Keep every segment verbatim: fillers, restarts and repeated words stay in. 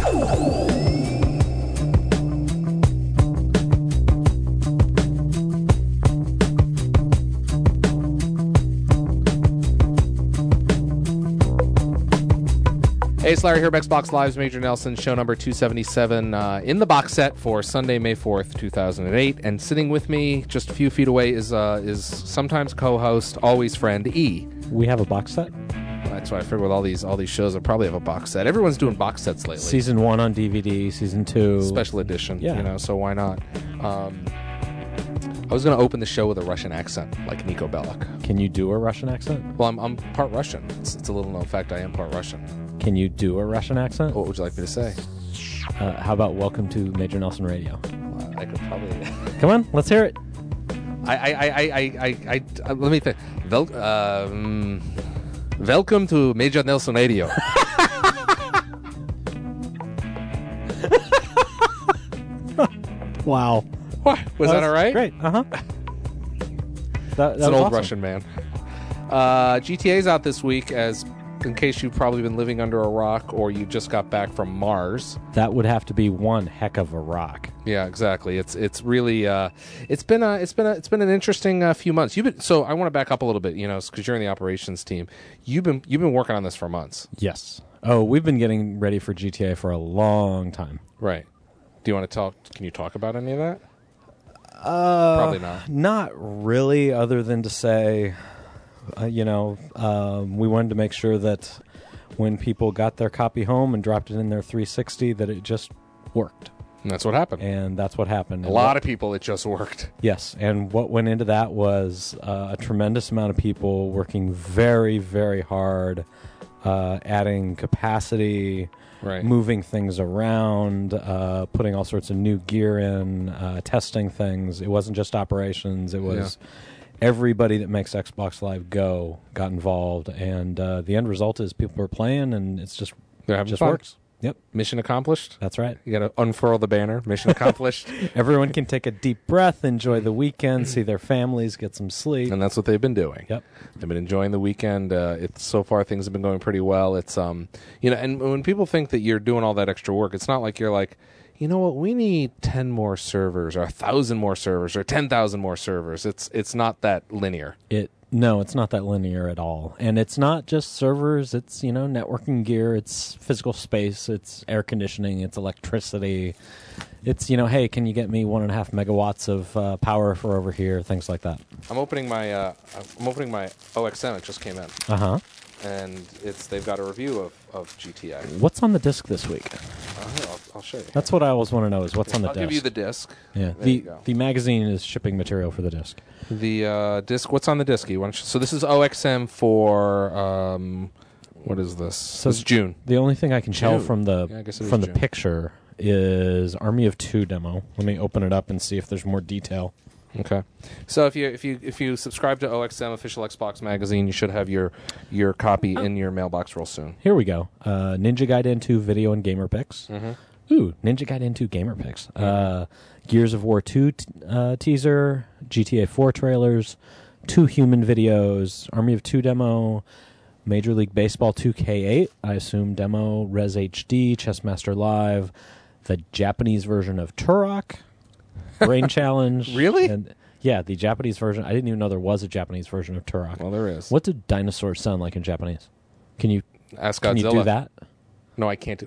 Hey, it's Larry here, Xbox Live's Major Nelson, show number two seventy-seven, uh, in the box set for Sunday, May fourth, two thousand eight. And sitting with me, just a few feet away, is uh, is sometimes co-host, always friend, E. We have a box set? That's why I figured with all these all these shows, I probably have a box set. Everyone's doing box sets lately. Season one on D V D, season two. Special edition, yeah. you know, so why not? Um, I was going to open the show with a Russian accent, like Nico Bellic. Can you do a Russian accent? Well, I'm, I'm part Russian. It's, it's a little known fact, I am part Russian. Can you do a Russian accent? What would you like me to say? Uh, how about welcome to Major Nelson Radio? Uh, I could probably... Come on, let's hear it. I, I, I, I, I, I, I let me think. Vel- um, welcome to Major Nelson Radio. Wow. What? Was that, that all right? Great. Uh-huh. that, that it's an old awesome. Russian man. Uh, G T A's out this week, as in case you've probably been living under a rock or you just got back from Mars. That would have to be one heck of a rock. Yeah, exactly. It's it's really uh, it's been a, it's been a, it's been an interesting uh, few months. You've been so I want to back up a little bit, you know, because you're in the operations team. You've been you've been working on this for months. Yes. Oh, we've been getting ready for G T A for a long time. Right. Do you want to talk? Can you talk about any of that? Uh, Probably not. Not really, other than to say, uh, you know, um, we wanted to make sure that when people got their copy home and dropped it in their three sixty, that it just worked. And that's what happened. And that's what happened. A and lot what, of people, it just worked. Yes, and what went into that was uh, a tremendous amount of people working very, very hard, uh, adding capacity, right. moving things around, uh, putting all sorts of new gear in, uh, testing things. It wasn't just operations. It was Yeah. everybody that makes Xbox Live go got involved. And uh, the end result is people are playing, and it's just, They're having just fun. works. Yep. Mission accomplished. That's right. You got to unfurl the banner. Mission accomplished. Everyone can take a deep breath, enjoy the weekend, see their families, get some sleep. And that's what they've been doing. Yep. They've been enjoying the weekend. Uh, it's so far things have been going pretty well. It's um, you know, and when people think that you're doing all that extra work, it's not like you're like, you know what, we need ten more servers or a thousand more servers or ten thousand more servers. It's it's not that linear. It no, it's not that linear at all. And it's not just servers, it's, you know, networking gear, it's physical space, it's air conditioning, it's electricity. It's, you know, hey, can you get me one and a half megawatts of uh, power for over here, things like that. I'm opening my uh, I'm opening my O X M. It just came in. Uh-huh. And it's they've got a review of, of G T A. What's on the disc this week? Uh, here, I'll, I'll show you. That's what I always want to know is what's on the I'll disc. give you the disc. Yeah. There The you go. the magazine is shipping material for the disc. The uh, disc. What's on the disc? You want to, so this is O X M for um, what is this? So it's June. The only thing I can tell June. from the Yeah, I guess it is from the June. picture is Army of Two demo. Let me open it up and see if there's more detail. Okay, so if you if you if you subscribe to O X M Official Xbox Magazine, you should have your your copy in your mailbox real soon. Here we go. Uh, Ninja Gaiden two video and gamer picks. Mm-hmm. Ooh, Ninja Gaiden two gamer picks. Mm-hmm. Uh, Gears of War two t- uh, teaser, G T A four trailers, two human videos, Army of Two demo, Major League Baseball two K eight, I assume demo, Res H D, Chessmaster Live, the Japanese version of Turok, Brain Challenge. Really? And, yeah, the Japanese version. I didn't even know there was a Japanese version of Turok. Well, there is. What do dinosaurs sound like in Japanese? Can you Ask can Godzilla. you do that? No, I can't do.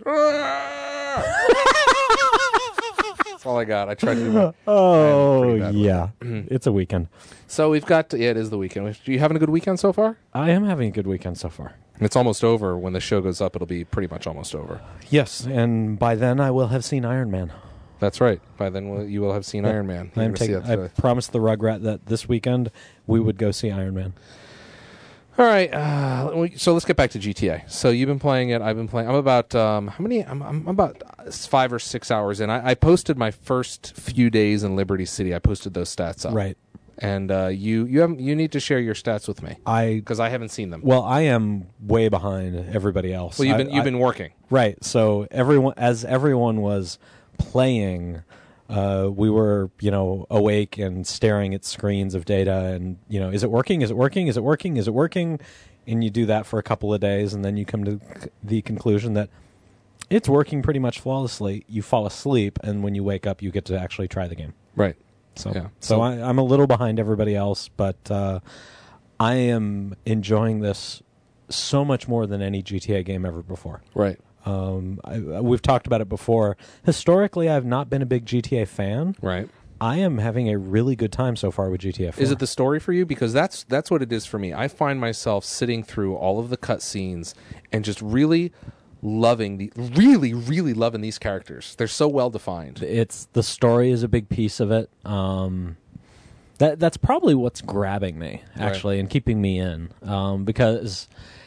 That's all I got. I tried to do that. Oh, bad yeah. It's a weekend. So we've got. Yeah, it is the weekend. Are you having a good weekend so far? I am having a good weekend so far. It's almost over. When the show goes up, it'll be pretty much almost over. Yes, and by then I will have seen Iron Man. That's right. By then we'll, you will have seen Yeah. Iron Man. I, You're am gonna see taking, that I today. promised the Rugrat that this weekend we would go see Iron Man. All right. Uh, we- so let's get back to G T A. So you've been playing it. I've been playing. I'm about um, how many? I'm, I'm about five or six hours in. I, I posted my first few days in Liberty City. I posted those stats up. Right. And uh, you you have you need to share your stats with me I because I haven't seen them. well, I am way behind everybody else. Well, you've I- been you've I- been working. right. So everyone, as everyone was playing, uh, we were, you know, awake and staring at screens of data, and you know, is it working? Is it working? Is it working? Is it working? And you do that for a couple of days, and then you come to c- the conclusion that It's working pretty much flawlessly. You fall asleep, and when you wake up, you get to actually try the game. Right. So, Yeah. so, So- I, I'm a little behind everybody else, but uh, I am enjoying this so much more than any G T A game ever before. Right. Um, I, we've talked about it before. Historically, I've not been a big G T A fan. Right. I am having a really good time so far with G T A four. Is it the story for you? Because that's that's what it is for me. I find myself sitting through all of the cutscenes and just really loving the really really loving these characters. They're so well defined. It's the story is a big piece of it. Um, that that's probably what's grabbing me actually and keeping me in um, because.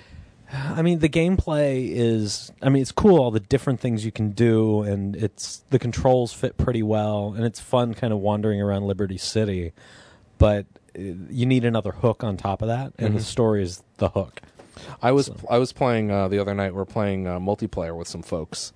I mean, the gameplay is, I mean, it's cool, all the different things you can do, and it's, the controls fit pretty well, and it's fun kind of wandering around Liberty City, but uh, you need another hook on top of that, and Mhm. the story is the hook. I was So- I was playing uh, the other night. We are playing uh, multiplayer with some folks,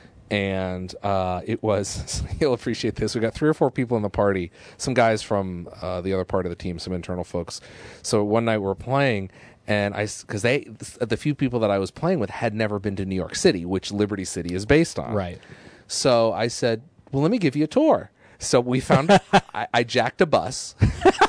and uh, it was you'll appreciate this. We got three or four people in the party, some guys from uh, the other part of the team, some internal folks. So one night we were playing. And I, because they, the few people that I was playing with had never been to New York City, which Liberty City is based on. Right. So I said, well, let me give you a tour. So we found, I, I jacked a bus.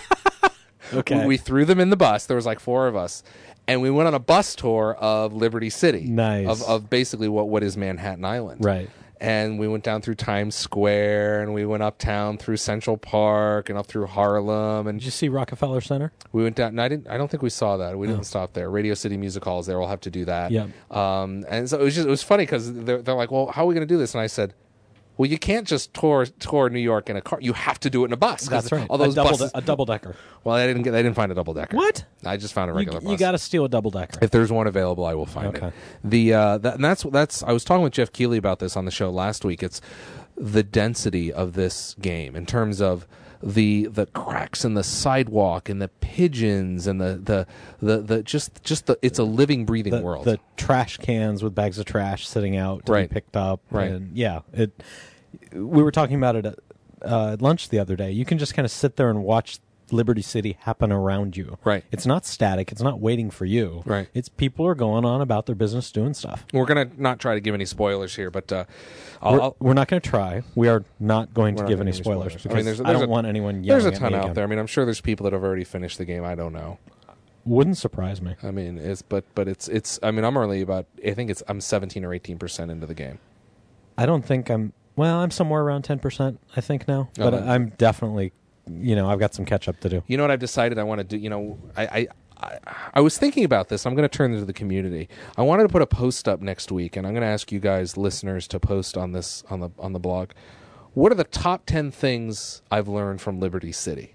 Okay. We, we threw them in the bus. There was like four of us. And we went on a bus tour of Liberty City. Nice. Of, of basically what, what is Manhattan Island. Right. And we went down through Times Square, and we went uptown through Central Park and up through Harlem, and Did you see Rockefeller Center? we went down. And I didn't. I don't think we saw that. We No. didn't stop there. Radio City Music Hall is there. We'll have to do that. Yep. Um, and so it was just. It was funny because they're, they're like, "Well, how are we going to do this?" And I said, "Well, you can't just tour tour New York in a car. You have to do it in a bus." 'Cause That's right. All those a double buses. de- a double decker. Well, I didn't get. I didn't find a double decker. What? I just found a You, regular bus. you got to steal a double decker. If there's one available, I will find Okay. it. The uh, that, and that's that's. I was talking with Jeff Keighley about this on the show last week. It's the density of this game in terms of the the cracks in the sidewalk and the pigeons and the the the, the just just the it's a living breathing the, world. the trash cans with bags of trash sitting out to Right. be picked up. Right. And yeah, it. We were talking about it at uh, at lunch the other day. You can just kind of sit there and watch Liberty City happen around you. Right. It's not static. It's not waiting for you. Right. It's people are going on about their business, doing stuff. We're gonna not try to give any spoilers here, but uh, I'll, We're, I'll, we're not going to try. We are not going We're to not give gonna any give any spoilers, spoilers. I because mean, there's a- I there's don't a- want anyone there's yelling a ton at me out again. there. I mean, I'm sure there's people that have already finished the game. I don't know. Wouldn't surprise me. I mean, it's but but it's it's. I mean, I'm only about. I think it's. I'm seventeen or eighteen percent into the game. I don't think I'm. Well, I'm somewhere around ten percent. I think now, but Oh, I'm definitely. You know, I've got some catch up to do. You know what I've decided I want to do? You know, I I, I, I was thinking about this. I'm going to turn this to the community. I wanted to put a post up next week, and I'm going to ask you guys, listeners, to post on this on the on the blog. What are the top ten things I've learned from Liberty City?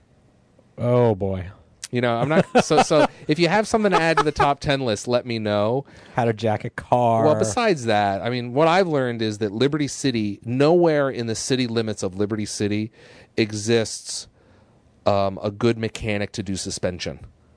Oh boy. You know, I'm not so so. If you have something to add to the top ten list, let me know. How to jack a car. Well, besides that, I mean, what I've learned is that Liberty City, nowhere in the city limits of Liberty City exists um, a good mechanic to do suspension.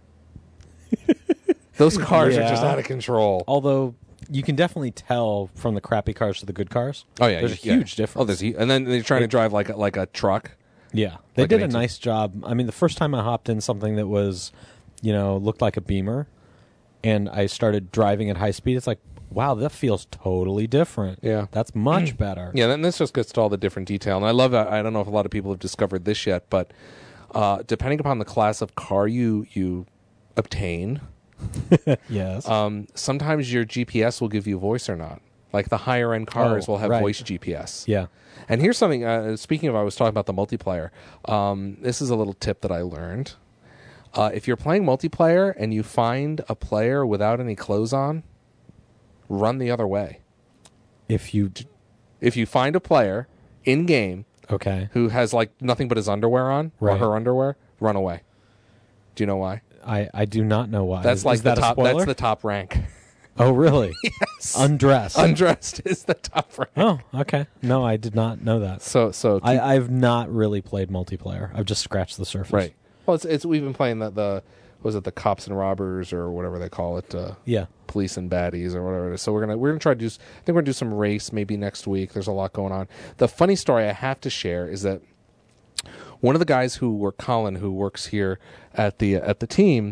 Those cars are just Yeah. out of control. Although you can definitely tell from the crappy cars to the good cars. Oh yeah, there's a yeah. huge difference. Oh, there's hu- and then they're trying to drive like a, like a truck. Yeah, they Like did an a eighteen nice job. I mean, the first time I hopped in something that was, you know, looked like a Beamer, and I started driving at high speed, it's like, wow, that feels totally different. Yeah. That's much better. Yeah, then this just gets to all the different detail, and I love that. I don't know if a lot of people have discovered this yet, but uh, depending upon the class of car you you obtain, Yes. um, sometimes your G P S will give you voice or not. Like the higher end cars Oh, will have right. voice G P S. yeah. And here's something. Uh, speaking of, I was talking about the multiplayer. Um, this is a little tip that I learned. Uh, if you're playing multiplayer and you find a player without any clothes on, run the other way. If you If you find a player in game okay, who has like nothing but his underwear on Right. or her underwear, run away. Do you know why? I I do not know why. That's Is- like is that the a top. spoiler? That's the top rank. Oh really? Yes. Undressed. Undressed is the top rank. Oh okay. No, I did not know that. So so keep- I, I've not really played multiplayer. I've just scratched the surface. right. Well, it's it's we've been playing the the was it the cops and robbers or whatever they call it. Uh, Yeah. police and baddies or whatever it is. So we're gonna we're gonna try to do. s- I think we're gonna do some race maybe next week. There's a lot going on. The funny story I have to share is that one of the guys who work Colin, who works here at the at the team,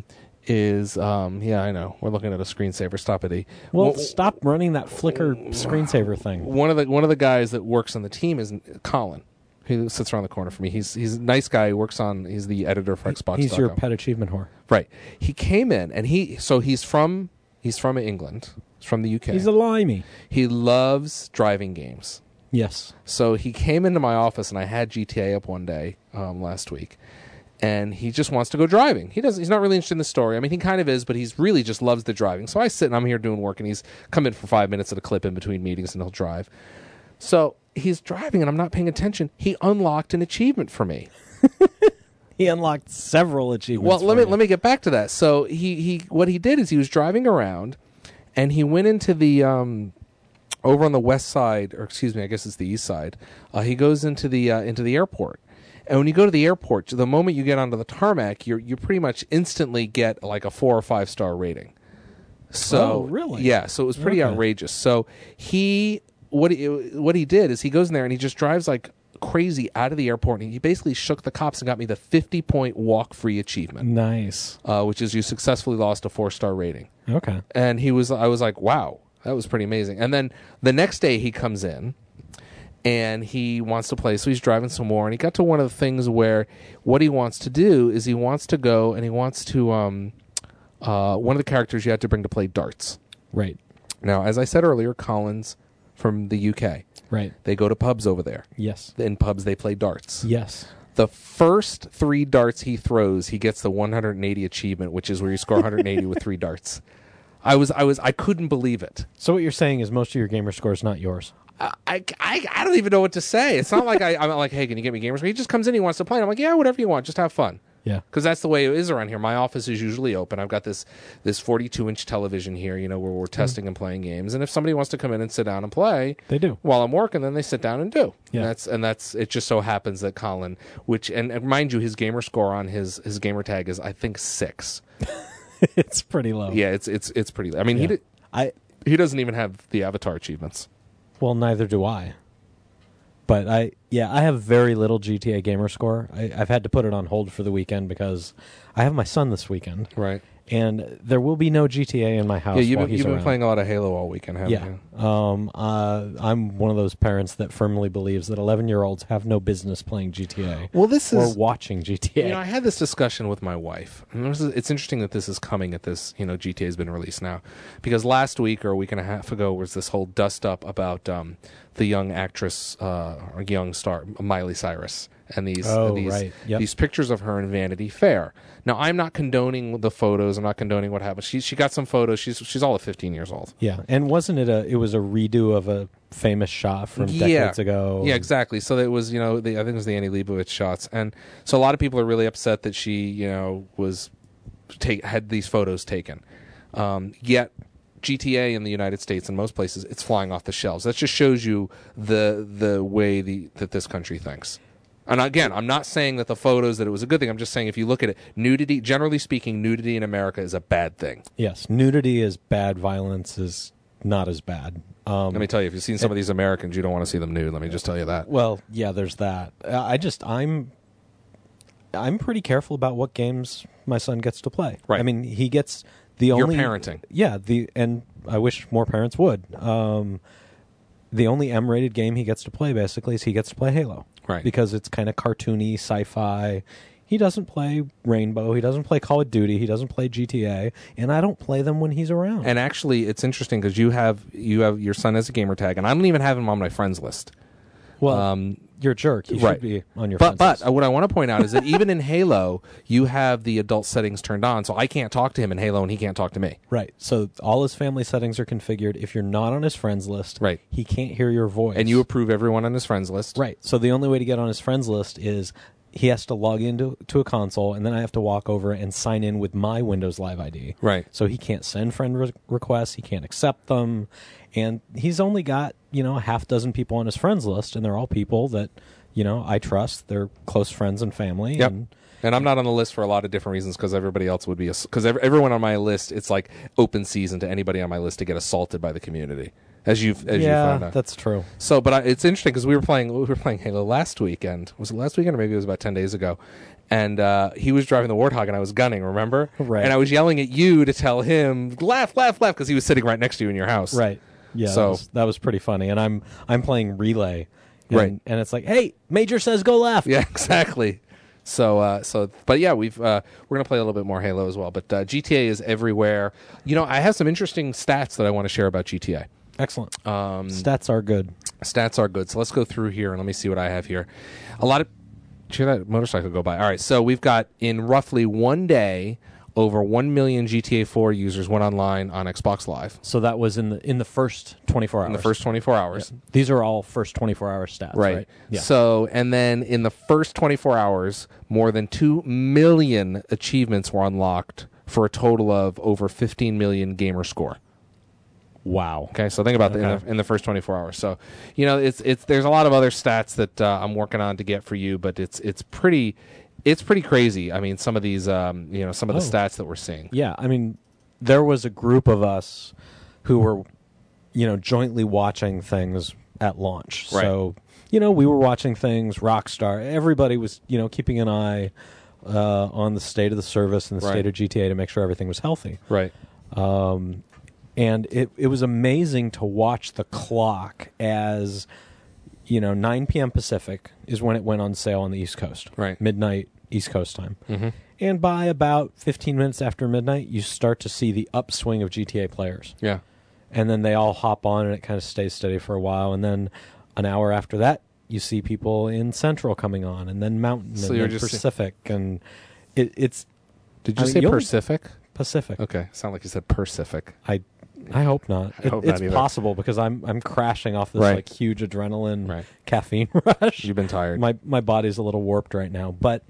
is um, yeah, I know we're looking at a screensaver. Stop it, E. Well, One- stop running that flicker screensaver thing. One of the one of the guys that works on the team is Colin, who sits around the corner from me. He's he's a nice guy. He works on. He's the editor for Xbox. He's your pet achievement whore. Right. He came in and he so he's from he's from England. He's from the U K. He's a limey. He loves driving games. Yes. So he came into my office and I had G T A up one day um, last week. And he just wants to go driving. He doesn't. He's not really interested in the story. I mean, he kind of is, but he's really just loves the driving. So I sit and I'm here doing work, and he's come in for five minutes at a clip in between meetings, and he'll drive. So he's driving, and I'm not paying attention. He unlocked an achievement for me. He unlocked several achievements. Well, let for me you. let me get back to that. So he he what he did is he was driving around, and he went into the um, over on the west side, or excuse me, I guess it's the east side. Uh, he goes into the uh, into the airport. And when you go to the airport, the moment you get onto the tarmac, you you pretty much instantly get like a four or five star rating. So Oh, really? Yeah, so it was pretty Okay. outrageous. So he what he what he did is he goes in there and he just drives like crazy out of the airport, and he basically shook the cops and got me the fifty point walk free achievement, Nice. uh, which is you successfully lost a four star rating. Okay. And he was I was like, wow, that was pretty amazing. And then the next day he comes in. And he wants to play, so he's driving some more. And he got to one of the things where what he wants to do is he wants to go and he wants to, um, uh, one of the characters you had to bring to play darts. Right. Now, as I said earlier, Colin's from the U K. Right. They go to pubs over there. Yes. In pubs, they play darts. Yes. The first three darts he throws, he gets the one hundred eighty achievement, which is where you score one hundred eighty with three darts. I was, I was, I couldn't believe it. So what you're saying is most of your gamer score is not yours. I, I, I don't even know what to say. It's not like I, I'm not like, hey, can you get me gamers? He just comes in, he wants to play. And I'm like, yeah, whatever you want, just have fun. Yeah. Because that's the way it is around here. My office is usually open. I've got this this forty-two inch television here, you know, where we're testing mm. and playing games. And if somebody wants to come in and sit down and play, they do while I'm working. Then they sit down and do. Yeah. And that's and that's it. Just so happens that Colin, which and, and mind you, his gamer score on his his gamer tag is I think six. It's pretty low. Yeah, it's it's it's pretty. I mean, yeah. he did, I he doesn't even have the avatar achievements. Well, neither do I. But I, yeah, I have very little G T A gamer score. I, I've had to put it on hold for the weekend because I have my son this weekend. Right. And there will be no G T A in my house. Yeah, you've while been, he's you've been around. playing a lot of Halo all weekend, haven't yeah. you? Um, uh, I'm one of those parents that firmly believes that eleven-year-olds have no business playing G T A. Well, this or is watching G T A. You know, I had this discussion with my wife, and this is, it's interesting that this is coming at this. You know, G T A has been released now, because last week or a week and a half ago was this whole dust up about um, the young actress, uh, or young star Miley Cyrus, and these oh, these right. yep. these pictures of her in Vanity Fair. Now, I'm not condoning the photos. I'm not condoning what happened. She she got some photos. She's she's all of fifteen years old. Yeah, and wasn't it a? It was a redo of a famous shot from Yeah. decades ago. Yeah, exactly. So it was, you know, the, I think it was the Annie Leibovitz shots, and so a lot of people are really upset that she, you know, was take had these photos taken. Um, yet G T A in the United States and most places, it's flying off the shelves. That just shows you the the way the that this country thinks. And again, I'm not saying that the photos that it was a good thing. I'm just saying if you look at it, nudity, generally speaking, nudity in America is a bad thing. Yes, nudity is bad. Violence is not as bad. Um, Let me tell you, if you've seen some of these Americans, you don't want to see them nude. Let me just tell you that. Well, yeah, there's that. Uh, I just I'm I'm pretty careful about what games my son gets to play. Right. I mean, he gets the You're only parenting. Yeah, the and I wish more parents would. Um, the only M-rated game he gets to play basically is he gets to play Halo. Right. Because it's kind of cartoony, sci-fi. He doesn't play Rainbow. He doesn't play Call of Duty. He doesn't play G T A. And I don't play them when he's around. And actually, it's interesting because you have you have your son as a gamer tag, and I don't even have him on my friends list. Well, um, you're a jerk. He right. should be on your but friends but list. uh, what I want to point out is that even in Halo, you have the adult settings turned on, so I can't talk to him in Halo, and he can't talk to me. Right. So all his family settings are configured. If you're not on his friends list, Right. he can't hear your voice. And you approve everyone on his friends list. Right. So the only way to get on his friends list is he has to log into to a console, and then I have to walk over and sign in with my Windows Live I D. Right. So he can't send friend re- requests. He can't accept them. And he's only got, you know, a half dozen people on his friends list, and they're all people that, you know, I trust. They're close friends and family. Yep. And And I'm not on the list for a lot of different reasons because everybody else would be because everyone on my list, it's like open season to anybody on my list to get assaulted by the community. as you've as yeah, you found out. that's true. So, but I, it's interesting because we were playing we were playing Halo last weekend. Was it last weekend or maybe it was about ten days ago? And uh, he was driving the Warthog and I was gunning. Remember? Right. And I was yelling at you to tell him laugh, laugh, laugh because he was sitting right next to you in your house. Right. Yeah. So that was, that was pretty funny. And I'm I'm playing Relay. And, Right. And it's like, hey, Major says go left. Yeah, exactly. So, uh, so, but yeah, we've uh, we're gonna play a little bit more Halo as well. But uh, G T A is everywhere. You know, I have some interesting stats that I want to share about G T A. Excellent. Um, Stats are good. Stats are good. So let's go through here and let me see what I have here. A lot of did you hear that motorcycle go by. All right, so we've got in roughly one day over one million G T A four users went online on Xbox Live So that was in the in the first twenty-four hours. in the first twenty-four hours. Yeah. These are all first twenty-four hour stats, right? Right. Yeah. So, and then in the first twenty-four hours, more than two million achievements were unlocked for a total of over fifteen million gamer score. Wow. Okay, so think about that in Okay. the, in the first twenty-four hours. So, you know, it's it's there's a lot of other stats that uh, I'm working on to get for you, but it's it's pretty it's pretty crazy. I mean, some of these um, you know, some of the Oh. stats that we're seeing. Yeah, I mean, there was a group of us who were, you know, jointly watching things at launch. Right. So, you know, we were watching things, Rockstar. Everybody was, you know, keeping an eye uh, on the state of the service and the Right. state of G T A to make sure everything was healthy. Right. Um, and it, it was amazing to watch the clock as, you know, nine p.m. Pacific is when it went on sale on the East Coast. Right. Midnight East Coast time. Mm-hmm. And by about fifteen minutes after midnight, you start to see the upswing of G T A players. Yeah. And then they all hop on and it kind of stays steady for a while. And then an hour after that, you see people in Central coming on, and then Mountain, So and you're then just Pacific. And it, it's Did you I mean, say you'll- Pacific? Pacific. Okay, sound like you said Pacific. I I hope not. I It- hope it's not either. possible because I'm I'm crashing off this Right. like huge adrenaline Right. caffeine rush. You've been tired. my my body's a little warped right now, but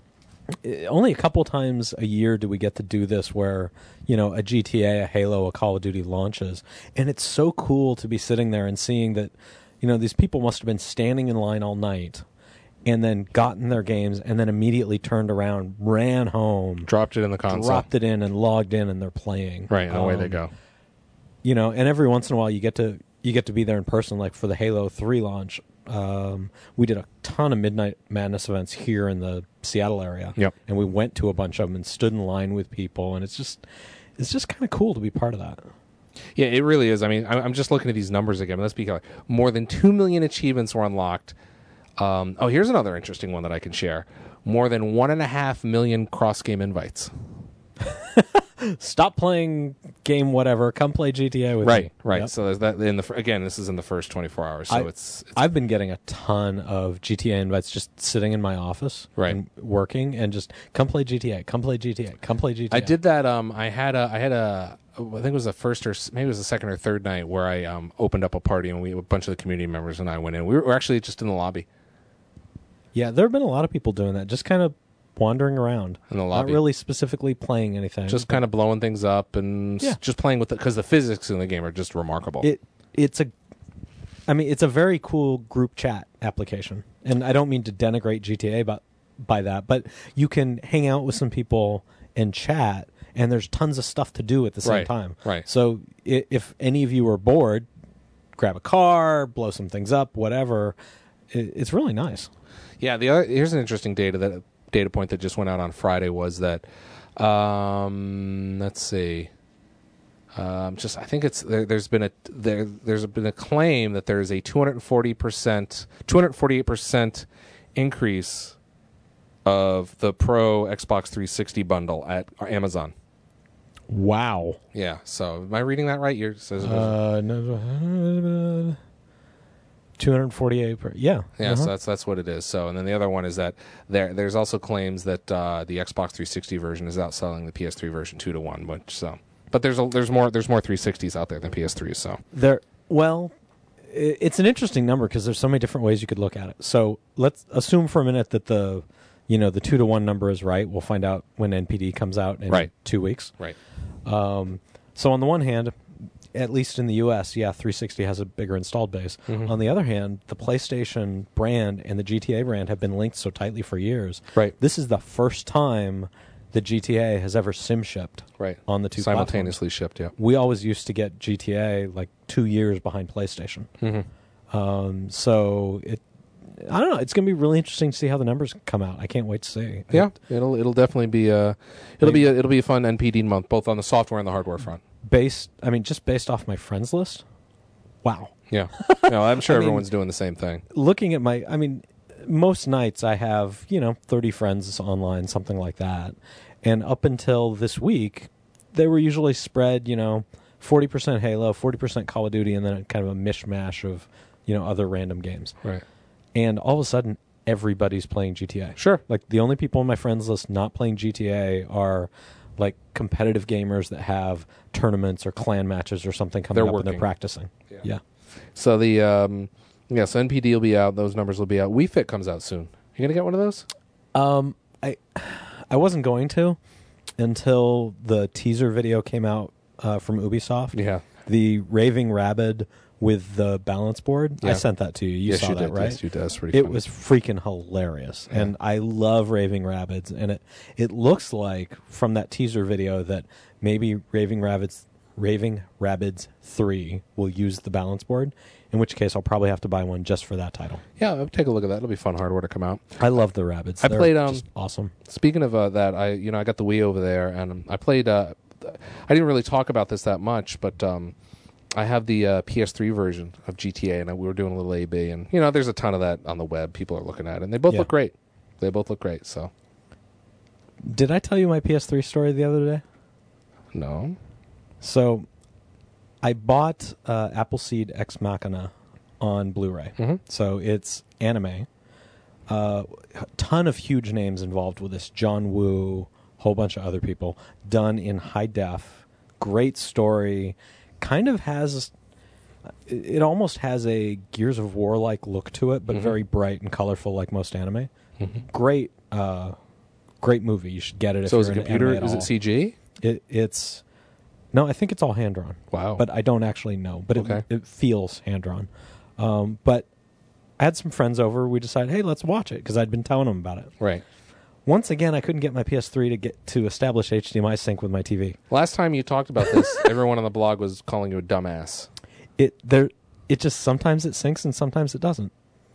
uh, only a couple times a year do we get to do this where, you know, a G T A, a Halo, a Call of Duty launches, and it's so cool to be sitting there and seeing that, you know, these people must have been standing in line all night and then gotten their games and then immediately turned around, ran home, Dropped it in the console. dropped it in and logged in, and they're playing. Right, and away they Um, go. You know, and every once in a while you get to you get to be there in person. Like for the Halo three launch, um, we did a ton of Midnight Madness events here in the Seattle area. Yep. And we went to a bunch of them and stood in line with people, and it's just it's just kind of cool to be part of that. Yeah, it really is. I mean, I- I'm just looking at these numbers again. Let's be clear. More than two million achievements were unlocked. Um, oh, here's another interesting one that I can share. More than one and a half million cross-game invites. Stop playing game whatever. Come play G T A with me. Right, right. Yep. So there's that. In the fir- again, this is in the first twenty-four hours. So I- it's, it's I've been getting a ton of G T A invites just sitting in my office Right. and working, and just come play G T A, come play G T A, come play G T A. I did that. Um, I had a, I had a, I think it was the first or s- maybe it was the second or third night where I um, opened up a party and we a bunch of the community members and I went in. We were, we were actually just in the lobby. Yeah, there have been a lot of people doing that, just kind of wandering around, In the not lobby. really specifically playing anything. Just kind of blowing things up and s- Yeah. just playing with it because the physics in the game are just remarkable. it. It's a, I mean, it's a very cool group chat application, and I don't mean to denigrate G T A by by that, but you can hang out with some people and chat, and there's tons of stuff to do at the same Right, time. right. So i- if any of you are bored, grab a car, blow some things up, whatever. It, it's really nice. Yeah, the other, here's an interesting data that data point that just went out on Friday was that um, let's see, um, just I think it's there, there's been a there there's been a claim that there is a two hundred forty percent, two hundred forty-eight percent increase of the Pro Xbox three sixty bundle at Amazon. Wow. Yeah, so am I reading that right? You're says Uh, no, two hundred forty-eight per. Yeah. Yeah, uh-huh. so that's that's what it is. So, and then the other one is that there there's also claims that uh, the Xbox three sixty version is outselling the P S three version two to one. Which so, but there's a, there's more there's more three sixties out there than P S threes. So There. Well, i- it's an interesting number because there's so many different ways you could look at it. So let's assume for a minute that the, you know, the two to one number is right. We'll find out when N P D comes out in Right. two weeks. right, Um, so on the one hand, at least in the U S, yeah, three sixty has a bigger installed base. Mhm. On the other hand, the PlayStation brand and the G T A brand have been linked so tightly for years. right, This is the first time that G T A has ever sim shipped Right. on the two Simultaneously shipped, yeah. platforms. We always used to get G T A like two years behind PlayStation. Mm-hmm. Um, so it, I don't know. It's going to be really interesting to see how the numbers come out. I can't wait to see. Yeah, It- it'll it'll definitely be a it'll be a, it'll be a fun N P D month, both on the software and the hardware front. based, I mean, just based off my friends list. Wow. Yeah, no, I'm sure I mean- everyone's doing the same thing. Looking at my, I mean, most nights I have, you know, thirty friends online, something like that. And up until this week, they were usually spread, you know, forty percent Halo, forty percent Call of Duty, and then kind of a mishmash of, you know, other random games. Right. And all of a sudden, everybody's playing G T A. Sure. Like, the only people on my friends list not playing G T A are, like, competitive gamers that have tournaments or clan matches or something coming They're up and working. they're practicing. Yeah. Yeah. So the um, yeah, so N P D will be out. Those numbers will be out. Wii Fit comes out soon. You gonna get one of those? Um, I I wasn't going to until the teaser video came out uh, from Ubisoft. Yeah. The Raving Rabid with the balance board. I Yeah. sent that to you. You yes, saw you that, did. right? Yes, you did. That's pretty. It funny. was freaking hilarious, Yeah. and I love Raving Rabbids. And it it looks like from that teaser video that maybe Raving Rabbids Raving Rabbids three will use the balance board. In which case, I'll probably have to buy one just for that title. Yeah, I'll take a look at that. It'll be fun hardware to come out. I love the Rabbids. I They're played, um, just awesome. Speaking of uh, that, I you know I got the Wii over there, and I played. Uh, I didn't really talk about this that much, but um, I have the uh, P S three version of G T A, and I, we were doing a little A B, and you know, there's a ton of that on the web. People are looking at, it, and they both Yeah. look great. They both look great. So Did I tell you my P S three story the other day? no, So, I bought uh, Appleseed Ex Machina on Blu-ray. Mhm. So it's anime. Uh, a ton of huge names involved with this. John Woo, whole bunch of other people. Done in high def. Great story. Kind of has... It it almost has a Gears of War-like look to it, but Mhm. very bright and colorful like most anime. Mhm. Great, uh, great movie. You should get it if so you're is it into computer? anime at Is all. it C G? It, it's... No, I think it's all hand-drawn. Wow. But I don't actually know. But Okay. it, it feels hand-drawn. Um, but I had some friends over. We decided, hey, let's watch it, because I'd been telling them about it. right. Once again, I couldn't get my P S three to get to establish H D M I sync with my T V. Last time you talked about this, everyone on the blog was calling you a dumbass. It there, it just sometimes it syncs and sometimes it doesn't.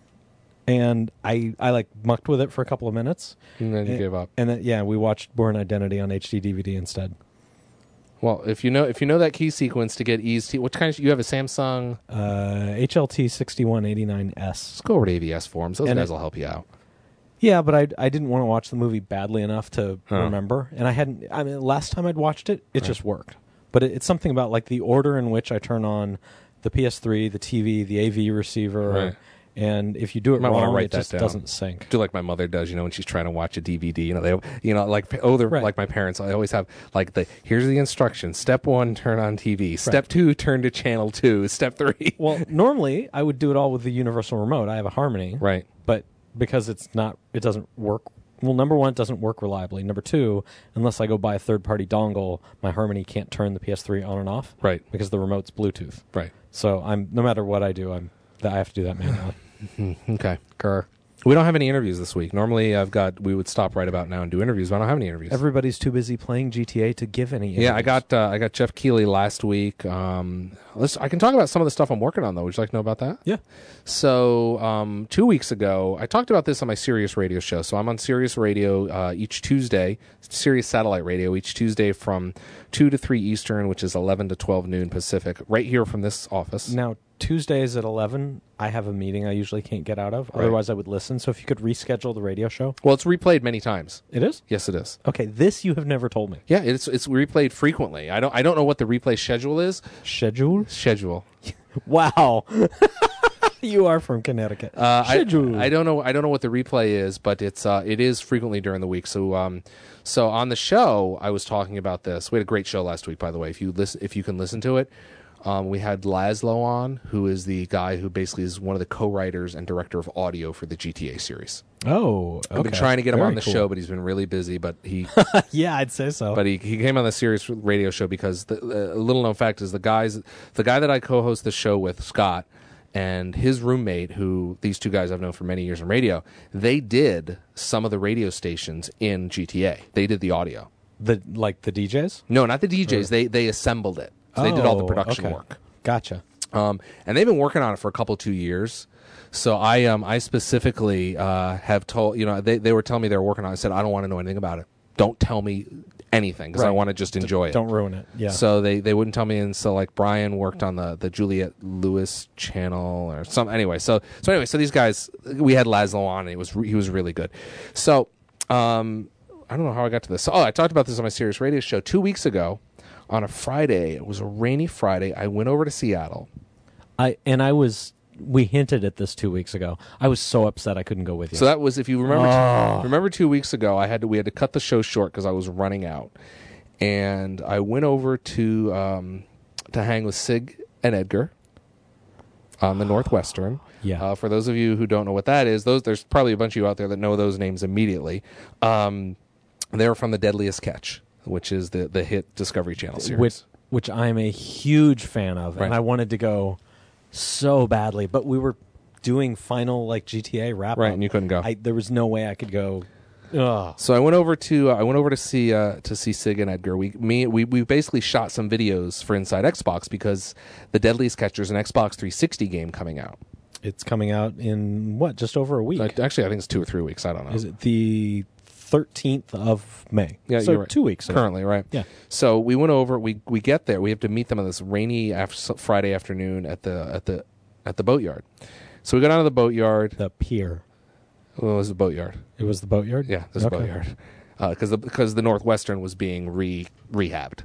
And I, I like mucked with it for a couple of minutes, And then you and, gave up. and then yeah, we watched Born Identity on H D D V D instead. Well, if you know if you know that key sequence to get ease, what kind of you have a Samsung? Uh, H L T sixty-one eighty-nine S. Just go over to A V S forums. Those And guys it- will help you out. Yeah, but I I didn't want to watch the movie badly enough to Huh. remember, and I hadn't. I mean, last time I'd watched it, it Right. just worked. But it, it's something about like the order in which I turn on the P S three, the T V, the A V receiver, Right. and if you do it Might wanna wrong, write it that just down. doesn't sync. Do like my mother does, you know, when she's trying to watch a D V D. You know, they, you know, like oh, they're Right. like my parents. I always have like the here's the instructions. Step one, turn on T V. Step Right. two, turn to channel two. Step three. Well, normally I would do it all with the universal remote. I have a Harmony, Right. but because it's not, it doesn't work. Well, number one, it doesn't work reliably. Number two, unless I go buy a third-party dongle, my Harmony can't turn the P S three on and off. Right. Because the remote's Bluetooth. Right. So I'm no matter what I do, I'm I have to do that manually. Okay. Grr. We don't have any interviews this week. Normally, I've got we would stop right about now and do interviews, but I don't have any interviews. Everybody's too busy playing G T A to give any. yeah, I interviews. got uh, I got Jeff Keighley last week. Um, let's I can talk about some of the stuff I'm working on though. Would you like to know about that? Yeah. So um, two weeks ago, I talked about this on my Sirius Radio show. So I'm on Sirius Radio uh, each Tuesday, Sirius Satellite Radio each Tuesday from two to three Eastern, which is eleven to twelve noon Pacific, right here from this office. Now Tuesdays at eleven, I have a meeting I usually can't get out of. Right. Otherwise, I would listen. So if you could reschedule the radio show, Well, it's replayed many times. it is Yes, it is. okay. This you have never told me. Yeah, it's it's replayed frequently. I don't I don't know what the replay schedule is. Schedule? Schedule. Wow. You are from Connecticut. Uh, I, Schedule. I don't know. I don't know what the replay is, but it's uh, it is frequently during the week. So um, so on the show, I was talking about this. We had a great show last week, by the way. If you listen, if you can listen to it, um, we had Laszlo on, who is the guy who basically is one of the co-writers and director of audio for the G T A series. Oh, okay. I've been trying to get him Very on the cool. show, but he's been really busy. But he Yeah, I'd say so. but he, he came on the Sirius Radio show because the uh, little known fact is the guys the guy that I co-host the show with, Scott, and his roommate, who these two guys I've known for many years in radio, they did some of the radio stations in G T A. They did the audio. The like the D Js? No, not the D Js. Or... They they assembled it. So they did all the production okay. work. Gotcha. Um, and they've been working on it for a couple two years. So I um I specifically uh, have told, you know, they they were telling me they were working on it. I said, I don't want to know anything about it. Don't tell me anything because right. I want to just enjoy D- it. Don't ruin it. Yeah. So they, they wouldn't tell me, and so like Brian worked on the, the Juliette Lewis channel or some anyway. So so anyway, so these guys, we had Laszlo on, and he was he was really good. So um I don't know how I got to this. So, oh, I talked about this on my Sirius Radio show two weeks ago on a Friday. It was a rainy Friday. I went over to Seattle. I and I was. We hinted at this two weeks ago. I was so upset I couldn't go with you. So that was, if you remember, oh. two, remember two weeks ago, I had to, we had to cut the show short because I was running out, and I went over to um, to hang with Sig and Edgar on the Northwestern. Yeah. Uh, for those of you who don't know what that is, those there's probably a bunch of you out there that know those names immediately. Um, they're from The Deadliest Catch, which is the the hit Discovery Channel series, which, which I'm a huge fan of, right. and I wanted to go so badly, but we were doing final like G T A wrap right, up. and you couldn't go. I, there was no way I could go. Ugh. So I went over to uh, I went over to see uh, to see Sig and Edgar. We me we we basically shot some videos for Inside Xbox because The Deadliest Catch is an Xbox three sixty game coming out. It's coming out in what, just over a week? Uh, actually, I think it's two or three weeks. I don't know. Is it the thirteenth of May? Yeah, so you're right. two weeks ago. Currently, right? Yeah. So we went over. We we get there. We have to meet them on this rainy after, Friday afternoon at the at the at the boatyard. So we go down to the boatyard. The pier. Well, it was the boatyard. It was the boatyard? Yeah, this Okay. boatyard. Because uh, the because the Northwestern was being re rehabbed.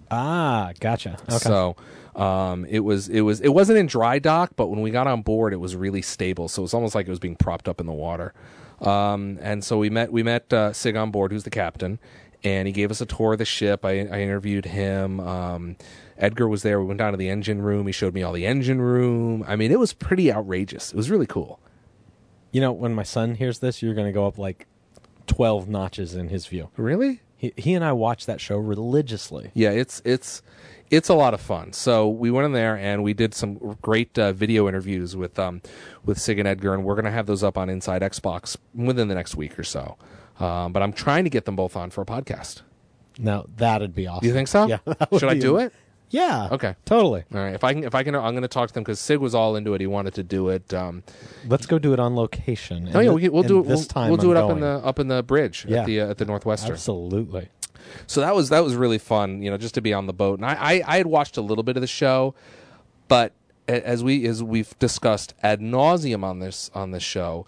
Ah, gotcha. Okay. So um, it was it was it wasn't in dry dock, but when we got on board, it was really stable. So it was almost like it was being propped up in the water. Um, and so we met we met uh, Sig on board, who's the captain, and he gave us a tour of the ship. I, I interviewed him. Um, Edgar was there. We went down to the engine room. He showed me all the engine room. I mean, it was pretty outrageous. It was really cool. You know, when my son hears this, you're going to go up like twelve notches in his view. Really? He, he and I watch that show religiously. Yeah, it's it's it's a lot of fun. So we went in there and we did some great uh, video interviews with um with Sig and Edgar, and we're going to have those up on Inside Xbox within the next week or so. Um, but I'm trying to get them both on for a podcast. Now that'd be awesome. Do you think so? Yeah. Should I do it? Yeah. Okay. Totally. All right. If I can, if I can, I'm going to talk to them because Sig was all into it. He wanted to do it. Um, Let's go do it on location. oh yeah, we, we'll and do it. This We'll, time we'll do I'm it up in going. the up in the bridge Yeah. at the uh, at the Northwestern. Absolutely. So that was that was really fun, you know, just to be on the boat. And I, I, I had watched a little bit of the show, but a- as we as we've discussed ad nauseum on this on this show,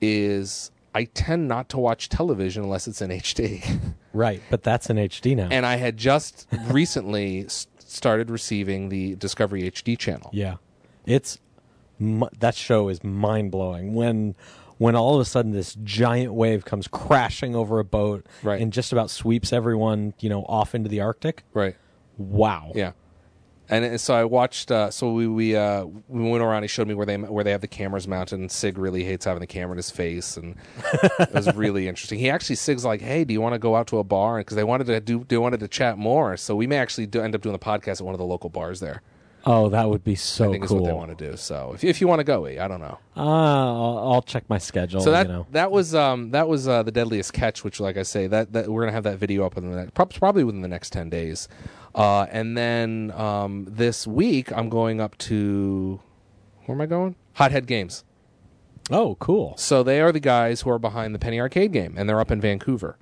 is I tend not to watch television unless it's in H D. Right, but that's in H D now. And I had just recently s- started receiving the Discovery H D channel. Yeah, it's mu- that show is mind blowing when when all of a sudden this giant wave comes crashing over a boat Right. and just about sweeps everyone, you know, off into the Arctic. Right. Wow. Yeah. And it- so I watched. Uh, so we we uh, we went around. He showed me where they where they have the cameras mounted. And Sig really hates having the camera in his face, and it was really interesting. He actually Sig's like, "Hey, do you want to go out to a bar?" Because they wanted to do they wanted to chat more. So we may actually do, end up doing the podcast at one of the local bars there. Oh, that would be so I think cool. is what they want to do. So if if you want to go, I don't know. Uh, I'll, I'll check my schedule. So that you know. that was um that was uh, the Deadliest Catch, which, like I say, that, that we're gonna have that video up in the next, probably within the next ten days, uh, and then um, this week I'm going up to where am I going? Hothead Games. Oh, cool. So they are the guys who are behind the Penny Arcade game, and they're up in Vancouver.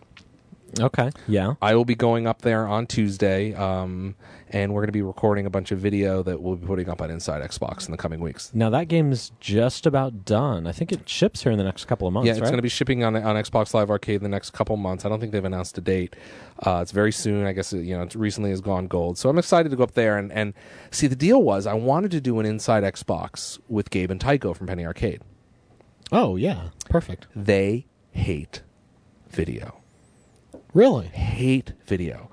Okay. Yeah. I will be going up there on Tuesday, um, and we're going to be recording a bunch of video that we'll be putting up on Inside Xbox in the coming weeks. Now that game's just about done. I think it ships here in the next couple of months. Yeah, it's right? going to be shipping on on Xbox Live Arcade in the next couple months. I don't think they've announced a date. Uh, it's very soon. I guess it, you know, it recently has gone gold. So I'm excited to go up there and, and see. The deal was I wanted to do an Inside Xbox with Gabe and Tycho from Penny Arcade. Oh yeah, perfect. They hate video. Really? Hate video.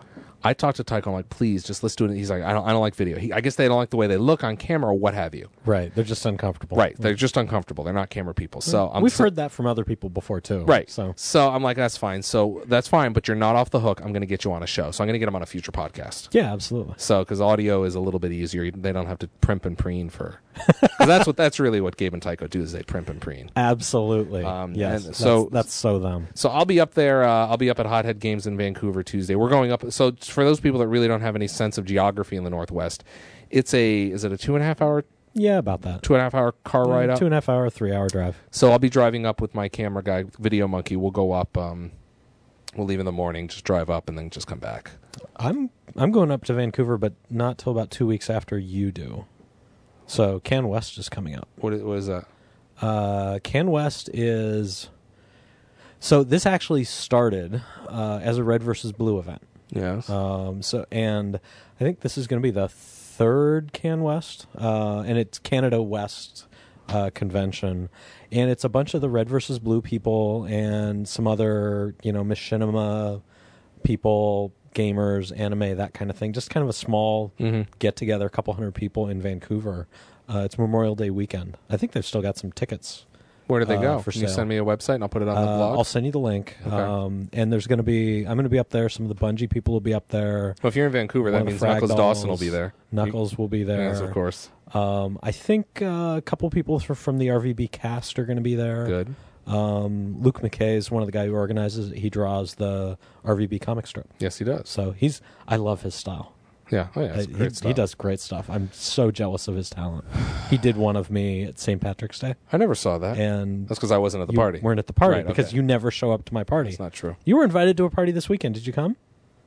I talked to Tycho. I'm like, please, just let's do it. He's like, I don't, I don't like video. He, I guess they don't like the way they look on camera or what have you. Right. They're just uncomfortable. Right. They're just uncomfortable. They're not camera people. So I'm We've so, heard that from other people before, too. Right. So, so I'm like, that's fine. So that's fine, but you're not off the hook. I'm going to get you on a show. So I'm going to get them on a future podcast. yeah, absolutely. So, because audio is a little bit easier, they don't have to primp and preen for. Because that's what that's really what Gabe and Tycho do is they primp and preen. Absolutely. Um, yes. and so that's, that's so them. So I'll be up there. Uh, I'll be up at Hothead Games in Vancouver Tuesday. We're going up. So for those people that really don't have any sense of geography in the Northwest, it's a is it a two and a half hour Yeah, about that. two and a half hour car Yeah, ride up? Two and a half hour, three hour drive. So I'll be driving up with my camera guy, Video Monkey. We'll go up. Um, we'll leave in the morning, just drive up, and then just come back. I'm I'm going up to Vancouver, but not till about two weeks after you do. So Can West is coming up. What is, what is that? Uh, Can West is so this actually started uh, as a Red versus Blue event. Yes. Um, so and I think this is going to be the third Can West, uh, and it's Canada West uh, convention, and it's a bunch of the Red versus Blue people and some other you know machinima people, gamers, anime, that kind of thing. Just kind of a small Mm-hmm. get together, a couple hundred people in Vancouver. Uh, it's Memorial Day weekend. I think they've still got some tickets. Where do they uh, go? for Can you sale. send me a website and I'll put it on the Uh, blog? I'll send you the link. Okay. Um, and there's going to be, I'm going to be up there. Some of the Bungie people will be up there. Well, if you're in Vancouver, that One of means the Knuckles Frag Dawson will Dolls. be there. Knuckles will be there. Yes, of course. Um, I think uh, a couple people from, from the R V B cast are going to be there. Good. Um, Luke McKay is one of the guys who organizes it. He draws the R V B comic strip. Yes, he does. So he's, I love his style. Yeah. Oh, yeah. It's Uh, great he, stuff. he does great stuff. I'm so jealous of his talent. He did one of me at Saint Patrick's Day. I never saw that. And That's because I wasn't at the you party. weren't at the party Right, because okay. you never show up to my party. That's not true. You were invited to a party this weekend. Did you come?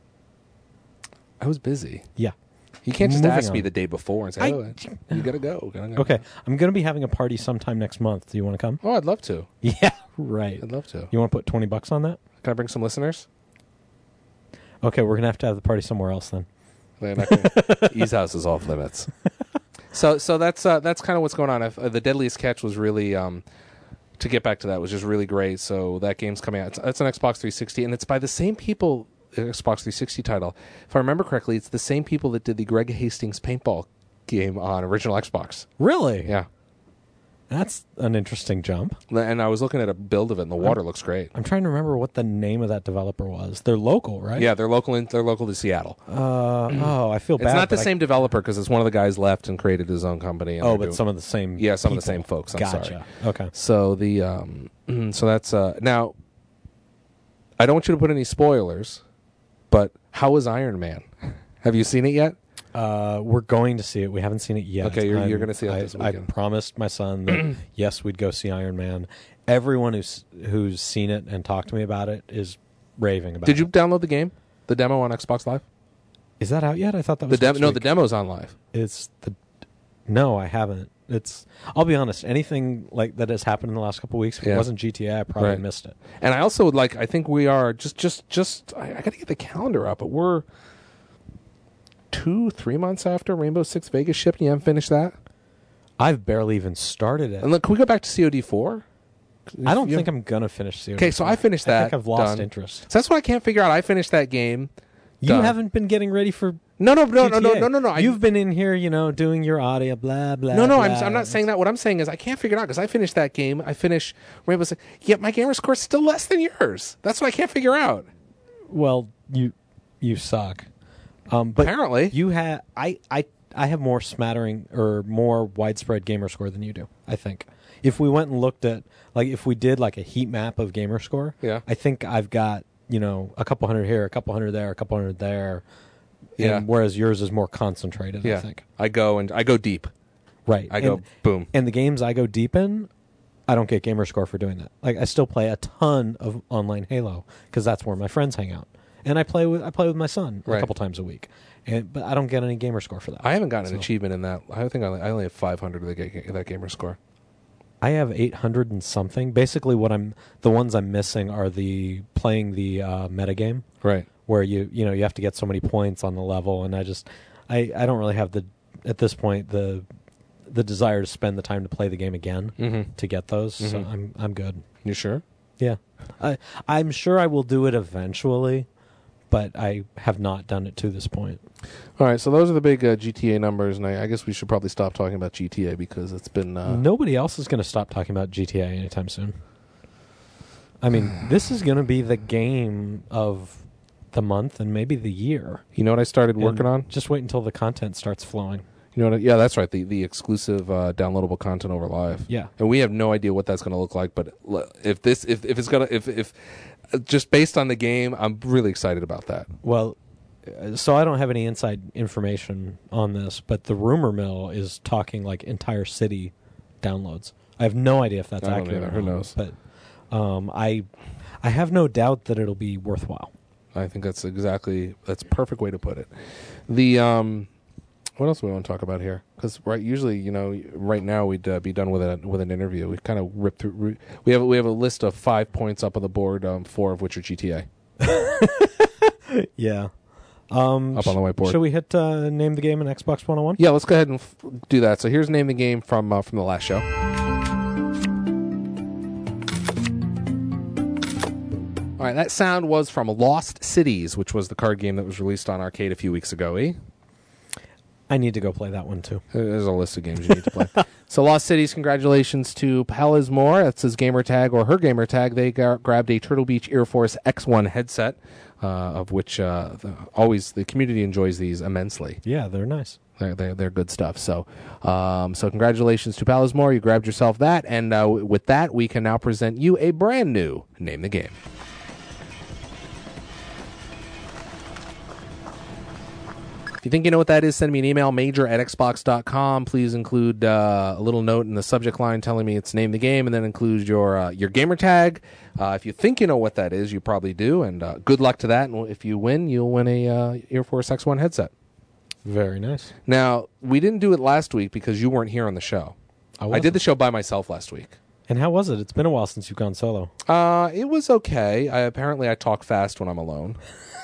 I was busy. Yeah. You can't just Moving ask me on. the day before and say, I- oh, you gotta go. Gotta go. Okay. I'm going to be having a party sometime next month. Do you want to come? Oh, I'd love to. Yeah, right. I'd love to. You want to put twenty bucks on that? Can I bring some listeners? Okay, we're going to have to have the party somewhere else then. They're not gonna- Ease House is off limits. So, so that's uh, that's kind of what's going on. If, uh, the Deadliest Catch was really, um, to get back to that, was just really great. So that game's coming out. It's, it's an Xbox three sixty, and it's by the same people. Xbox three sixty title. If I remember correctly, it's the same people that did the Greg Hastings paintball game on original Xbox. Really? Yeah. That's an interesting jump. And I was looking at a build of it, and the water looks great. I'm trying to remember what the name of that developer was. They're local, right? Yeah, they're local. In, they're local to Seattle. Uh, oh, I feel bad. It's not the but I- same developer because it's one of the guys left and created his own company. And Oh, they're but doing- some of the same. yeah, some of the people. same folks. I'm gotcha. sorry. Okay. So the um, so that's uh, now. I don't want you to put any spoilers, but how is Iron Man? Have you seen it yet? Uh, we're going to see it. We haven't seen it yet. Okay, you're- I'm- you're gonna see it I, this I weekend. promised my son that yes, we'd go see Iron Man. Everyone who's who's seen it and talked to me about it is raving about it. Did you download the game, the demo on Xbox Live? Is that out yet? I thought that The was demo? next No, week. the demo's on Live. It's the no, I haven't. It's. I'll be honest. Anything like that has happened in the last couple of weeks. If Yeah. it wasn't G T A, I probably Right. missed it. And I also would like. I think we are just, just, just. I, I got to get the calendar up, but we're two, three months after Rainbow Six Vegas shipped. And you haven't finished that. I've barely even started it. And look, can we go back to C O D four? I don't You- think I'm gonna finish C O D. Okay, so I finished I that. think I've lost done. interest. So that's what I can't figure out. I finished that game. You Done. haven't been getting ready for No, no, no, no, no, G T A. no, no, no. I, You've been in here, you know, doing your audio, blah blah. no, no. blah. I'm, I'm not saying that. What I'm saying is I can't figure it out because I finished that game. I finished Rainbow Six. Yet my gamer score's still less than yours. That's what I can't figure out. Well, you you suck. Um, but Apparently. you have I, I I have more smattering or more widespread gamer score than you do. I think if we went and looked at like if we did like a heat map of gamer score, Yeah. I think I've got you know a couple hundred here, a couple hundred there, a couple hundred there. Yeah. And whereas yours is more concentrated. Yeah. I think. I go and I go deep. Right. I go and, boom. and the games I go deep in, I don't get gamer score for doing that. Like I still play a ton of online Halo because that's where my friends hang out, and I play with I play with my son Right. a couple times a week, and but I don't get any gamer score for that. I haven't gotten an So- achievement in that. I think I only, I only have five hundred of the ga- that gamer score. I have eight hundred and something. Basically, what I'm the ones I'm missing are the playing the uh, metagame Right. where you you know you have to get so many points on the level, and I just I I don't really have the at this point the the desire to spend the time to play the game again Mm-hmm. to get those. So Mhm. I'm I'm good. You sure? Yeah, I I'm sure I will do it eventually, but I have not done it to this point. All right, so those are the big uh, G T A numbers, and I, I guess we should probably stop talking about G T A because it's been... Uh, Nobody else is going to stop talking about G T A anytime soon. I mean, this is going to be the game of the month and maybe the year. You know what I started And working on? Just wait until the content starts flowing. You know what? I, yeah, that's right. The the exclusive uh, downloadable content over Live. Yeah. And we have no idea what that's going to look like, but l- if this if, if it's going to if if uh, just based on the game, I'm really excited about that. Well, uh, so I don't have any inside information on this, but the rumor mill is talking like entire city downloads. I have no idea if that's I don't accurate. either. Or Who not, knows? But um, I I have no doubt that it'll be worthwhile. I think that's exactly that's a perfect way to put it. The um, what else do we want to talk about here? Because right, usually you know, right now we'd uh, be done with a with an interview. We kind of ripped through. Re- we have we have a list of five points up on the board, um, four of which are G T A. Yeah. Um, Up on the whiteboard. Should we hit uh, name the game in Xbox one oh one? Yeah, let's go ahead and f- do that. So here's name the game from uh, from the last show. All right, that sound was from Lost Cities, which was the card game that was released on arcade a few weeks ago. Eh? I need to go play that one too. There's a list of games you need to play. So Lost Cities, congratulations to Palismore. That's his gamer tag or her gamer tag. They gar- grabbed a Turtle Beach Air Force X one headset, uh, of which uh, the, always the community enjoys these immensely. Yeah, they're nice. They're, they're, they're good stuff. So um, so congratulations to Palismore. You grabbed yourself that. And uh, w- with that, we can now present you a brand new Name the Game. If you think you know what that is, send me an email, major at xbox dot com. Please include uh, a little note in the subject line telling me it's name the game, and then include your uh, your gamer tag. Uh, if you think you know what that is, you probably do, and uh, good luck to that. And if you win, you'll win a uh, Air Force X one headset. Very nice. Now, we didn't do it last week because you weren't here on the show. I, I did the show by myself last week. And how was it? It's been a while since you've gone solo. Uh, it was okay. I, apparently, I talk fast when I'm alone.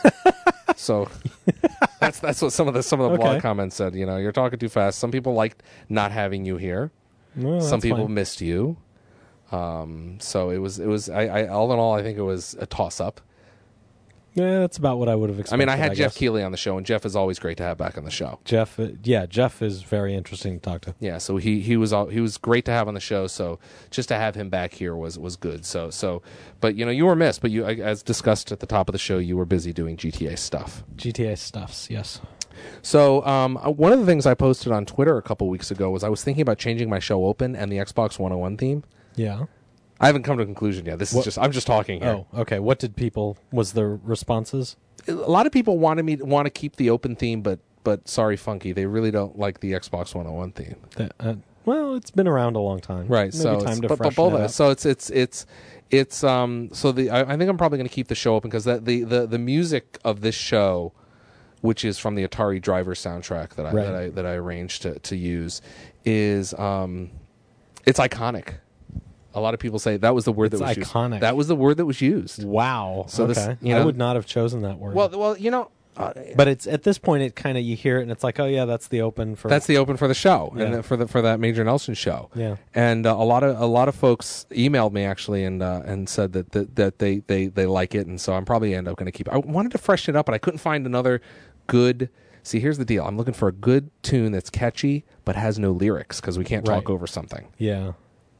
So that's that's what some of the some of the Okay. blog comments said. You know, you're talking too fast. Some people liked not having you here. Well, Some that's people fine. missed you. Um, so it was it was I, I all in all I think it was a toss up. Yeah, that's about what I would have I expected. mean, I had Jeff guess. Keighley on the show, and Jeff is always great to have back on the show. Jeff, uh, yeah, Jeff is very interesting to talk to. Yeah, so he he was all, he was great to have on the show. So just to have him back here was was good. So so, but you know you were missed. But you, as discussed at the top of the show, you were busy doing G T A stuff. G T A stuffs, yes. So um, one of the things I posted on Twitter a couple weeks ago was I was thinking about changing my show open and the Xbox one oh one theme. Yeah. I haven't come to a conclusion yet. This What- is just I'm just talking here. Oh, okay. What did people? Was the responses? A lot of people wanted me to want to keep the open theme, but but sorry, Funky, they really don't like the Xbox one oh one theme. That, uh, well, it's been around a long time. Right. Maybe so time it's, to but, but freshen both it of up. us. So it's it's it's it's um so the I, I think I'm probably going to keep the show open because that the, the the music of this show, which is from the Atari Driver soundtrack that I Right. that I that I arranged to to use, is um it's iconic. A lot of people say that was the word It's that was iconic. used. That was the word that was used. Wow. So okay. this- you I know- would not have chosen that word. Well, well, you know, uh, but it's at this point, it kind of you hear it, and it's like, oh yeah, that's the open for. that's the open for the show and Yeah. the, for the for that Major Nelson show. Yeah. And uh, a lot of a lot of folks emailed me actually and uh, and said that, that that they they they like it, and so I'm probably end up going to keep. I wanted to freshen it up, but I couldn't find another good. See, here's the deal. I'm looking for a good tune that's catchy but has no lyrics because we can't talk Right. over something. Yeah.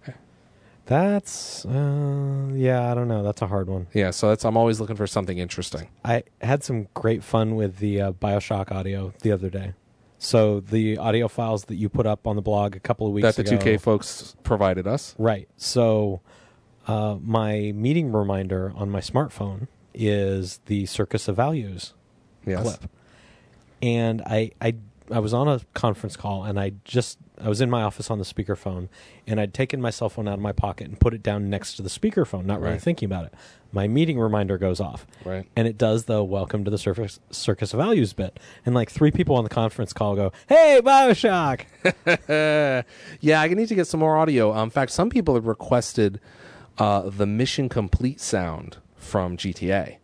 That's uh, yeah. I don't know. That's a hard one. Yeah, so that's I'm always looking for something interesting. I had some great fun with the uh, Bioshock audio the other day. So the audio files that you put up on the blog a couple of weeks That the ago. two K folks provided us. Right. So uh, my meeting reminder on my smartphone is the Circus of Values Yes. clip. And I, I I was on a conference call, and I just I was in my office on the speakerphone, and I'd taken my cell phone out of my pocket and put it down next to the speakerphone, not really Right. thinking about it. My meeting reminder goes off. Right. And it does the welcome to the Circus, Circus of Values bit. And like three people on the conference call go, hey, Bioshock! Yeah, I need to get some more audio. Um, in fact, some people have requested uh, the Mission Complete sound from G T A.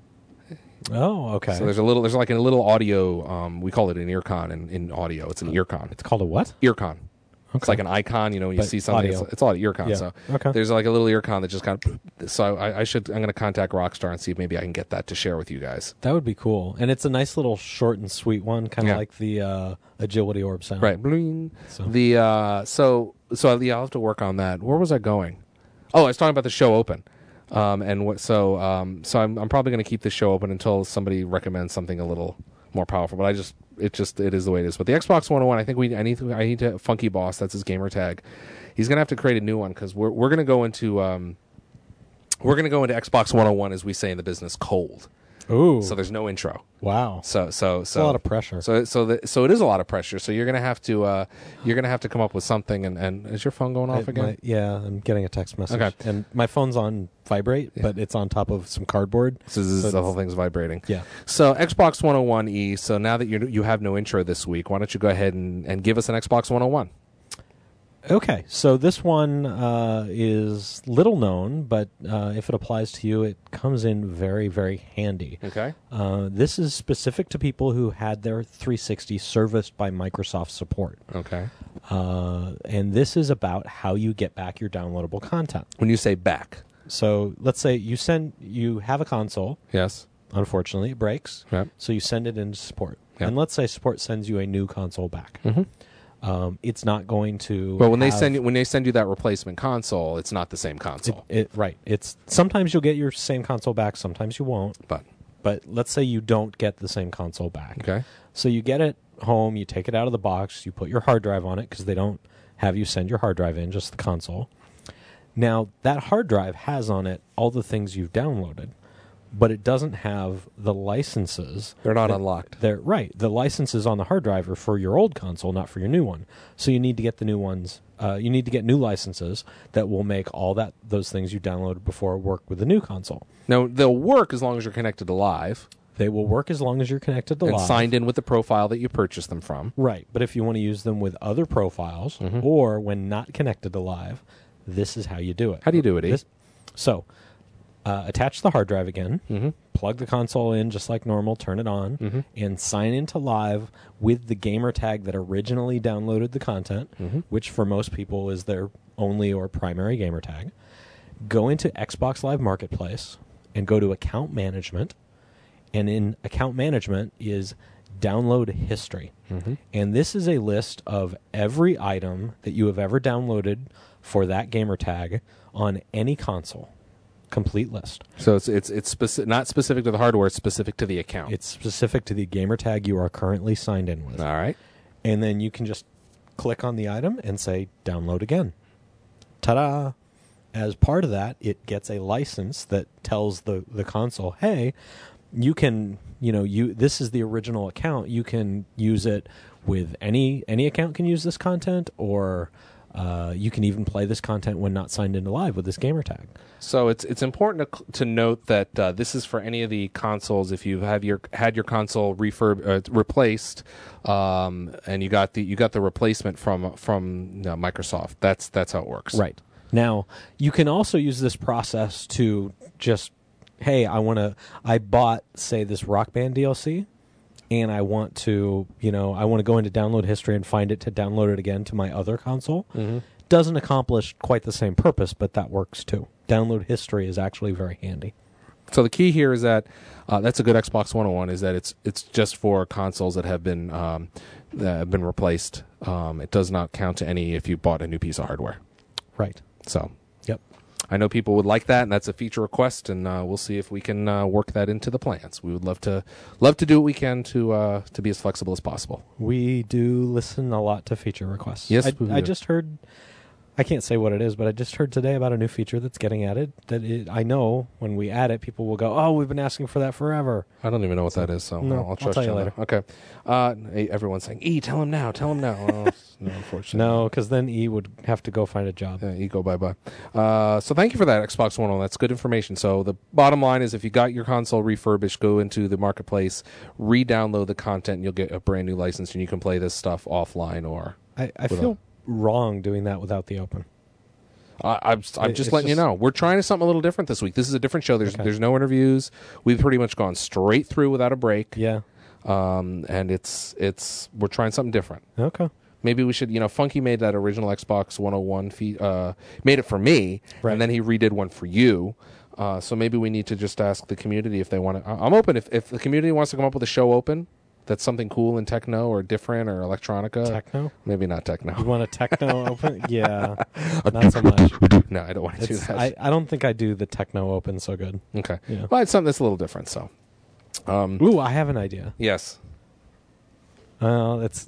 Oh, okay. So there's a little, there's like a little audio. Um, we call it an earcon in, in audio. It's an earcon. It's called a what? Earcon. It's like an icon, you know, when you But see something, audio. it's, it's audio earcon. Yeah. So Okay. there's like a little earcon that just kind of. So I, I should. I'm going to contact Rockstar and see if maybe I can get that to share with you guys. That would be cool. And it's a nice little short and sweet one, kind of Yeah. like the uh, agility orb sound. Right. Bling. So. The uh, so so yeah, I'll have to work on that. Where was I going? Oh, I was talking about the show open. Um, and what? So um, so I'm I'm probably going to keep this show open until somebody recommends something a little more powerful. But I just it just it is the way it is. But the Xbox one oh one, I think we I need to, I need to Funky Boss. That's his gamer tag. He's going to have to create a new one because we're we're going to go into um, we're going to go into Xbox one oh one, as we say in the business, cold. Ooh. So there's no intro. Wow. So so That's so a lot of pressure. So so the, so it is a lot of pressure. So you're gonna have to uh, you're gonna have to come up with something. And, and is your phone going off It again? might- yeah, I'm getting a text message. Okay. And my phone's on vibrate, Yeah. but it's on top of some cardboard. So, this is, So the it's- whole thing's vibrating. Yeah. So Xbox one oh one E. So now that you you have no intro this week, why don't you go ahead and, and give us an Xbox one oh one? Okay, so this one uh, is little known, but uh, if it applies to you, it comes in very, very handy. Okay. Uh, this is specific to people who had their three sixty serviced by Microsoft support. Okay. Uh, and this is about how you get back your downloadable content. When you say back, So let's say you send you have a console. yes. Unfortunately, it breaks. Yep. So you send it into support. Yep. And let's say support sends you a new console back. Mm-hmm. Um, it's not going to. Well, when they have- send you when they send you that replacement console, it's not the same console. It, it, right. It's sometimes you'll get your same console back, sometimes you won't. but But let's say you don't get the same console back. okay. So you get it home, you take it out of the box, you put your hard drive on it because they don't have you send your hard drive in, just the console. Now, that hard drive has on it all the things you've downloaded, but it doesn't have the licenses. They're not that- unlocked. They're right. The licenses on the hard drive are for your old console, not for your new one. So you need to get the new ones. Uh, you need to get new licenses that will make all that those things you downloaded before work with the new console. Now they'll work as long as you're connected to Live They will work as long as you're connected to and Live. signed in with the profile that you purchased them from. Right, but if you want to use them with other profiles Mhm. or when not connected to Live, this is how you do it. How do you do it, E? This- so, uh, attach the hard drive again, Mm-hmm. plug the console in just like normal, turn it on, Mhm. and sign into Live with the gamer tag that originally downloaded the content, Mhm. which for most people is their only or primary gamer tag. Go into Xbox Live Marketplace and go to Account Management, and in Account Management is Download History. Mm-hmm. And this is a list of every item that you have ever downloaded for that gamer tag on any console. Complete list. So it's it's it's speci- not specific to the hardware; it's specific to the account. It's specific to the gamer tag you are currently signed in with. All right. And then you can just click on the item and say download again. Ta-da! As part of that, it gets a license that tells the, the console, hey, you can, you know, you this is the original account. You can use it with any any account can use this content, or uh, you can even play this content when not signed into Live with this gamer tag. So it's it's important to, to note that uh, this is for any of the consoles. If you have your had your console refurb uh, replaced, um, and you got the you got the replacement from from uh, Microsoft, that's that's how it works. Right. Now, you can also use this process to just, hey, I want to, I bought, say, this Rock Band D L C, and I want to, you know, I want to go into download history and find it to download it again to my other console. Mm-hmm. Doesn't accomplish quite the same purpose, but that works too. Download history is actually very handy. So the key here is that uh, that's a good Xbox one oh one is that it's it's just for consoles that have been um, that have been replaced. Um, it does not count to any if you bought a new piece of hardware. Right. So Yep. I know people would like that, and that's a feature request, and uh, we'll see if we can uh, work that into the plans. We would love to love to do what we can to uh, to be as flexible as possible. We do listen a lot to feature requests. Yes, I, we I do. just heard, I can't say what it is, but I just heard today about a new feature that's getting added. That it, I know when we add it, people will go, "Oh, we've been asking for that forever." I don't even know what that is, so No, I'll, I'll trust tell you on later. that. Okay. Uh, hey, everyone's saying, "E, tell him now, tell him now." Oh, no, unfortunately. No, because then E would have to go find a job. Yeah, ego bye bye. Uh, so thank you for that, Xbox One. That's good information. So the bottom line is, if you got your console refurbished, go into the marketplace, re-download the content, and you'll get a brand new license, and you can play this stuff offline. Or I, I With feel wrong doing that without the open. I I'm, I'm It- just it's letting you just- know we're trying something a little different this week. This is a different show. There's Okay. there's no interviews. We've pretty much gone straight through without a break. Yeah. Um, and it's it's we're trying something different. Okay. Maybe we should, you know, Funky made that original Xbox one oh one, fe- uh, made it for me, Right. and then he redid one for you. Uh, so maybe we need to just ask the community if they want to. I'm open. If, if the community wants to come up with a show open that's something cool in techno or different or electronica. Techno? Maybe not techno. You want a techno open? Yeah, not so much. No, I don't want to do It's, that. I, I don't think I do the techno open so good. okay. Yeah. Well, it's something that's a little different, so. Um, Ooh, I have an idea. yes. Uh, it's.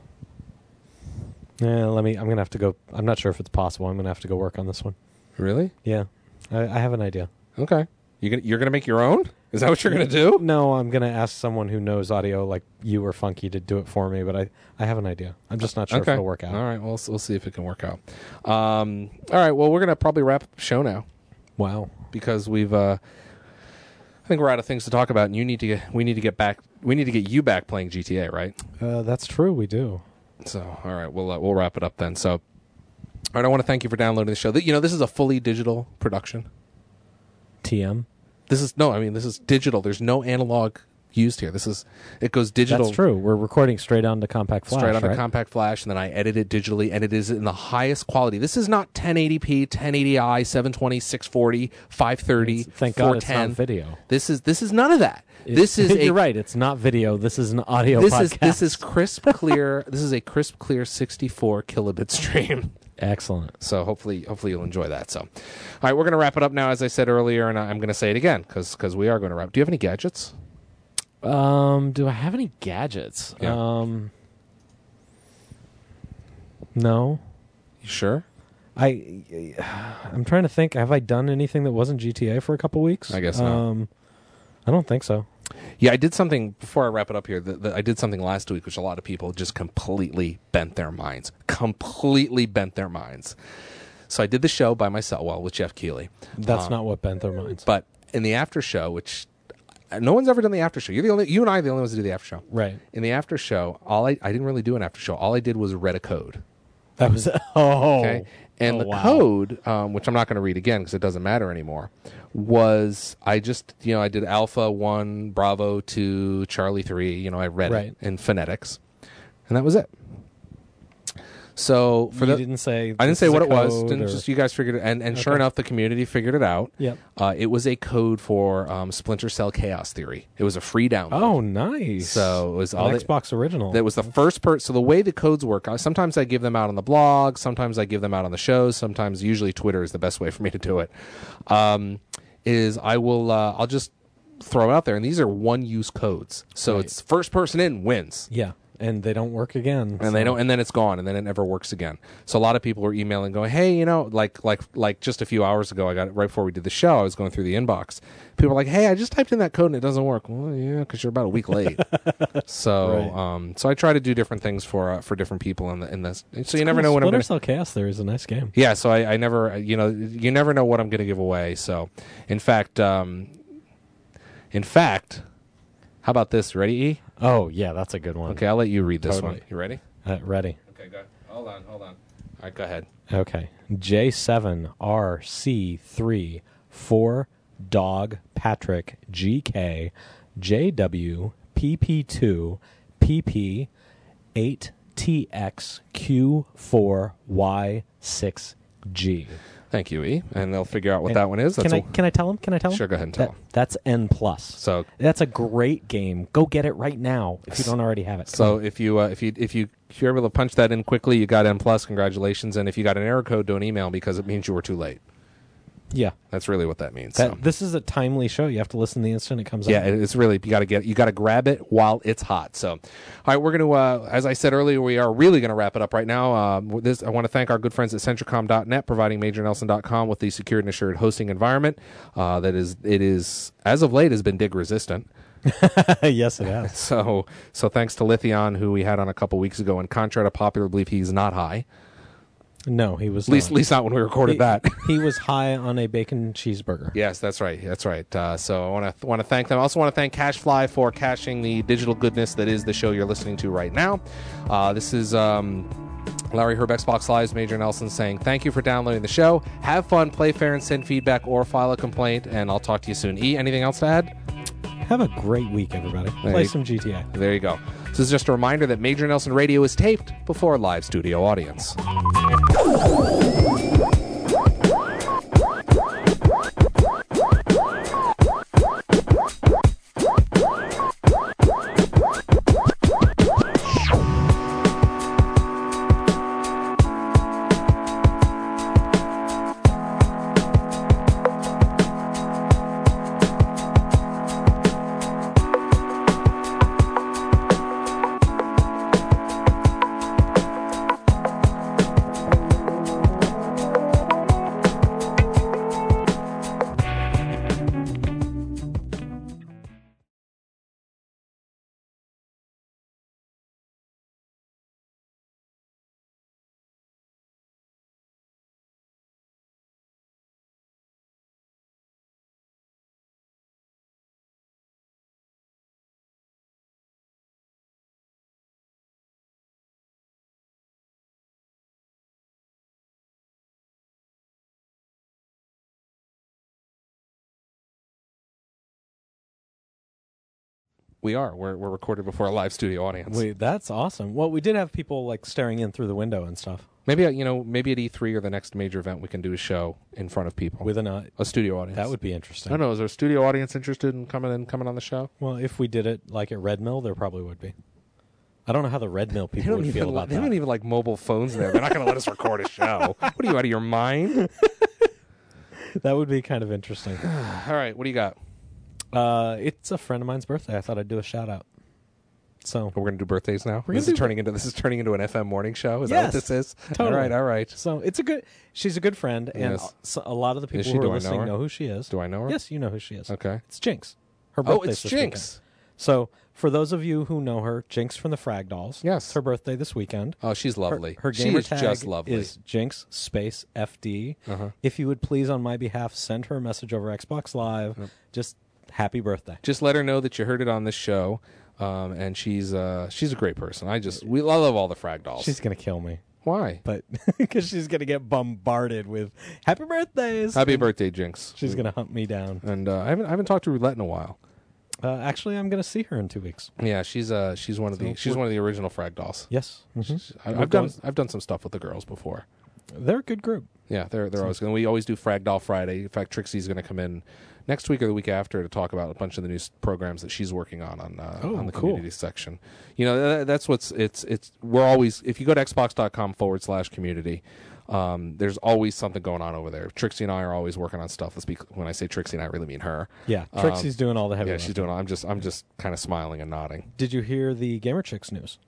Yeah, let me. I'm gonna have to go. I'm not sure if it's possible. I'm gonna have to go work on this one. Really? Yeah, I, I have an idea. Okay. You gonna, you're going to make your own? Is that what you're going to do? No, I'm gonna ask someone who knows audio, like you or Funky, to do it for me. But I, I have an idea. I'm just not sure Okay. if it'll work out. All right. Well, we'll see if it can work out. Um, all right. Well, we're going to probably wrap up the show now Wow. because we've. Uh, I think we're out of things to talk about, and you need to get. We need to get back. We need to get you back playing G T A, right? Uh, that's true. We do. So, all right, we'll uh, we'll wrap it up then. So, all right, I want to thank you for downloading the show. Th- You know, this is a fully digital production. T M. This is no, I mean, this is digital. There's no analog used here. This is it goes digital. That's true. We're recording straight onto compact flash. Straight on right? a compact flash, and then I edit it digitally, and it is in the highest quality. This is not ten eighty p, ten eighty i, seven twenty, six forty, five thirty, It's- Thank God it's not four ten. video. This is this is none of that. This is You're a right. It's not video. This is an audio this podcast. is this is crisp clear. This is a crisp clear sixty-four kilobit stream. Excellent. So hopefully, hopefully you'll enjoy that. So, all right, we're going to wrap it up now, as I said earlier, and I'm going to say it again because we are going to wrap. Do you have any gadgets? Um, do I have any gadgets? Yeah. Um, no. You sure? I I'm trying to think. Have I done anything that wasn't G T A for a couple weeks? I guess not. Um, I don't think so. Yeah, I did something before I wrap it up here. The, the, I did something last week, which a lot of people just completely bent their minds. Completely bent their minds. So I did the show by myself, well, with Jeff Keighley. That's Um, not what bent their minds. But in the after show, which no one's ever done the after show. You're the only. You and I are the only ones to do the after show. Right. In the after show, all I I didn't really do an after show. All I did was read a code. That was oh. Okay. And Oh, the wow. code, um, which I'm not going to read again because it doesn't matter anymore, was I just, you know, I did Alpha one, Bravo two, Charlie three, you know, I read Right. it in phonetics, and that was it. So for you the, didn't say. I didn't this say is what a it was. code Didn't or- just you guys figured it, and, and sure Okay. enough, the community figured it out. Yep. Uh, it was a code for um, Splinter Cell Chaos Theory. It was a free download. Oh, nice. So it was An all they- Xbox original. That was the first person. So the way the codes work, I, sometimes I give them out on the blog, sometimes I give them out on the shows, sometimes usually Twitter is the best way for me to do it. Um, is I will uh, I'll just throw it out there, and these are one-use codes. So Right. it's first person in wins. Yeah, and they don't work again. And they don't, and then it's gone, and then it never works again. So a lot of people were emailing, going, "Hey, you know, like, like, like, just a few hours ago, I got it right before we did the show. I was going through the inbox. People were like, "Hey, I just typed in that code and it doesn't work." Well, yeah, because you're about a week late. so, Right. um, so I try to do different things for uh, for different people in the in this. So you never know when I'm Splinter going. Cell Chaos Theory is a nice game. Yeah, so I, I never, you know, you never know what I'm going to give away. So, in fact, um, in fact, how about this? Ready, E? Oh yeah, that's a good one. Okay, I'll let you read this Totally. one. You ready? Uh, ready. Okay, go. Hold on, hold on. All right, go ahead. Okay. J seven R C three four Dog Patrick G K J W P P two P P eight T X Q four Y six G. Thank you, E. And they'll figure out what And that one is. That's Can I a- can I tell him? Can I tell him? Sure, go ahead and tell That- him. That's N plus. So, That's a great game. Go get it right now if you don't already have it. Come so on. if you uh, if you if you if you're able to punch that in quickly, you got N plus. Congratulations. And if you got an error code, don't email because it means you were too late. yeah, That's really what that means. that, so. this is a timely show. You have to listen the instant it comes Yeah, out. it- it's really you got to get you got to grab it while it's hot. So, all right, we're going to, uh, as I said earlier, we are really going to wrap it up right now. Um, this I want to thank our good friends at Centricom dot net, providing Major Nelson dot com with the secured and assured hosting environment. Uh, that is, it is as of late has been dig resistant. Yes, it has. So, so thanks to Lithion, who we had on a couple weeks ago, and contrary to popular belief, he's not high. No, he was At least, not. at least not when we recorded he, that. he was high on a bacon cheeseburger. Yes, that's right. That's right. Uh, so I want to want to thank them. I also want to thank CashFly for caching the digital goodness that is the show you're listening to right now. Uh, this is um, Larry Herb, Xbox Live's Major Nelson saying thank you for downloading the show. Have fun, play fair, and send feedback or file a complaint. And I'll talk to you soon. E, anything else to add? Have a great week, everybody. There Play you- some G T A. There you go. This is just a reminder that Major Nelson Radio is taped before a live studio audience. We are. We're we're recorded before a live studio audience. Wait, that's awesome. Well, we did have people like staring in through the window and stuff Maybe uh, you know, maybe at E three or the next major event, we can do a show in front of people with an uh, a studio audience. that would be interesting. I don't know. Is there a studio audience interested in coming in coming on the show? Well, if we did it like at Red Mill, there probably would be. I don't know how the Red Mill They people don't would even. feel about They that. don't even like mobile phones there. They're not going to let us record a show. What are you out of your mind? That would be kind of interesting. All right. What do you got? Uh, it's a friend of mine's birthday. I thought I'd do a shout out. So, We're going to do birthdays now. We're This gonna is do- turning into this is turning into an F M morning show. Is that Yes, what this is? totally. All right. All right. so it's a good. She's a good friend, and Yes. so a lot of the people she? who Do I are know listening her? know who she is. Do I know her? Yes, you know who she is. Okay. It's Jinx. Her Oh, birthday's it's this Jinx. weekend. So, for those of you who know her, Jinx from the Frag Dolls. Yes. It's her birthday this weekend. Oh, she's Her- lovely. Her, she gamer is tag just lovely. is Jinx space F D. Uh-huh. If you would please, on my behalf, send her a message over Xbox Live. Yep. Just happy birthday. Just let her know that you heard it on this show, um, and she's uh, she's a great person. I just we I love all the Frag Dolls. She's gonna kill me, Why? but because she's gonna get bombarded with happy birthdays. Happy and birthday, Jinx. She's gonna hunt me down. And uh, I haven't I haven't talked to Roulette in a while. Uh, actually, I'm gonna see her in two weeks. Yeah, she's uh she's one of the So she's we're- one of the original Frag Dolls. Yes, Mhm. I, We're I've done going- I've done some stuff with the girls before. They're a good group. Yeah, they're they're always going. We always do Frag Doll Friday. In fact, Trixie's going to come in next week or the week after to talk about a bunch of the new s- programs that she's working on on uh, Oh, on the cool. community section. You know, that, that's what's it's it's we're always if you go to xbox.com forward slash community. Um, there's always something going on over there. Trixie and I are always working on stuff. Let's be, when I say Trixie and I really mean her. Yeah, Um, Trixie's doing all the heavy. Yeah, she's lifting. doing. I'm just I'm just kind of smiling and nodding. Did you hear the Gamer Chicks news?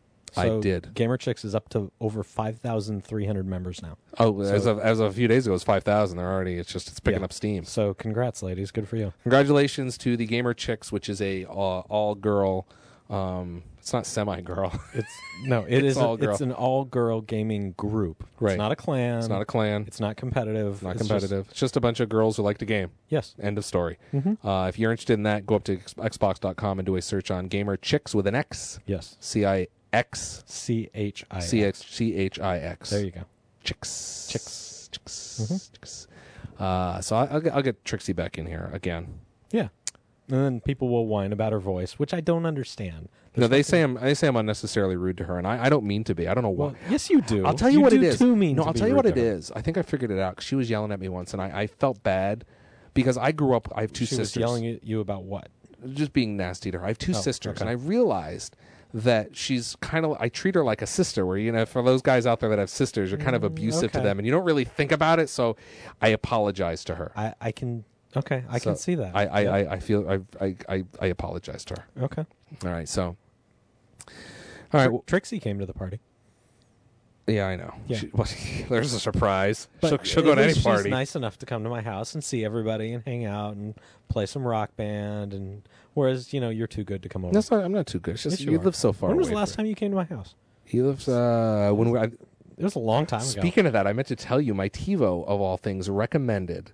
I So did. Gamer Chicks is up to over five thousand three hundred members now. Oh, as So- of as of a few days ago, it was five thousand. They're already. It's just it's picking Yeah. up steam. So congrats, ladies. Good for you. Congratulations to the Gamer Chicks, which is a uh, all girl. Um, it's not semi girl. It's no, it It's is. a- all girl. It's an all-girl gaming group. Right. It's not a clan. It's not a clan. It's not competitive. Not It's just- competitive. it's just a bunch of girls who like to game. yes. End of story. Mhm. Uh, if you're interested in that, go up to x- xbox dot com and do a search on Gamer Chicks with an X. Yes. C I X. C H I. C H C H I X. There you go. Chicks. Chicks. Chicks. Mhm. Chicks. Uh, so I, I'll, get, I'll get Trixie back in here again. Yeah. And then people will whine about her voice, which I don't understand. No, There's they nothing- say I'm they say I'm unnecessarily rude to her, and I, I don't mean to be. I don't know why. Well, yes, you do. I'll tell you, what do it is. Too mean no, to I'll be tell you rude what to it her. is. I think I figured it out. 'Cause she was yelling at me once, and I, I felt bad because I grew up. I have two She sisters. was yelling at you about what? Just being nasty to her. I have two Oh, sisters, okay. and I realized that she's kind of. I treat her like a sister. Where you know, for those guys out there that have sisters, you're kind of Mm, abusive to okay. them, and you don't really think about it. So, I apologize to her. I, I can. Okay, I So can see that. I I, Yeah. I, I feel I, I I I apologize to her. okay. All right, so. All right. Tr- well, Trixie came to the party. yeah, I know. Yeah. She, well, there's a surprise. But She'll, she'll at go to any least party. She's nice enough to come to my house and see everybody and hang out and play some rock band. And whereas you know you're too good to come over. That's not, I'm not too good. It's just Yes, you, you are. live so far when was away the last from- time you came to my house? He lives uh when we, I, It was a long time ago. speaking of that, I meant to tell you my TiVo of all things recommended.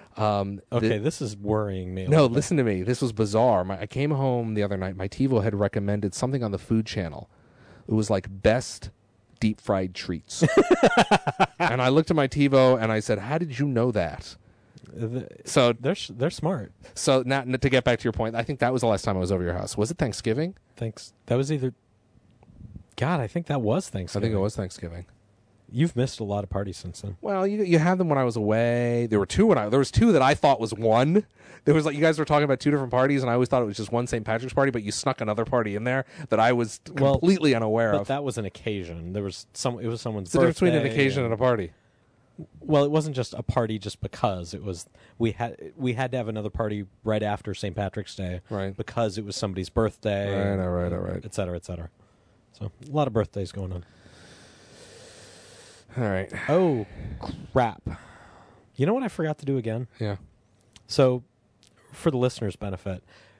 Um Okay, the- this is worrying me. a no, little bit. listen to me. This was bizarre. My, I came home the other night. My TiVo had recommended something on the Food Channel. It was like best deep fried treats. And I looked at my TiVo and I said, "How did you know that?" The- So they're sh- they're smart. so now to get back to your point, I think that was the last time I was over your house. Was it Thanksgiving? Thanks. That was either. God, I think that was I Thanksgiving. think it was Thanksgiving. You've missed a lot of parties since then. Well, you you had them when I was away. There were two when I there was two that I thought was one. There was like you guys were talking about two different parties, and I always thought it was just one Saint Patrick's party, but you snuck another party in there that I was Well, completely unaware But of. that was an occasion. There was some. It was someone's What's the difference birthday. between an occasion and a party? Well, it wasn't just a party just because it was. We had we had to have another party right after Saint Patrick's Day, Right. Because it was somebody's birthday, Right, all right, all right. et cetera, et cetera. So a lot of birthdays going on. All right. Oh, crap! You know what I forgot to do again? Yeah. So, for the listeners' benefit,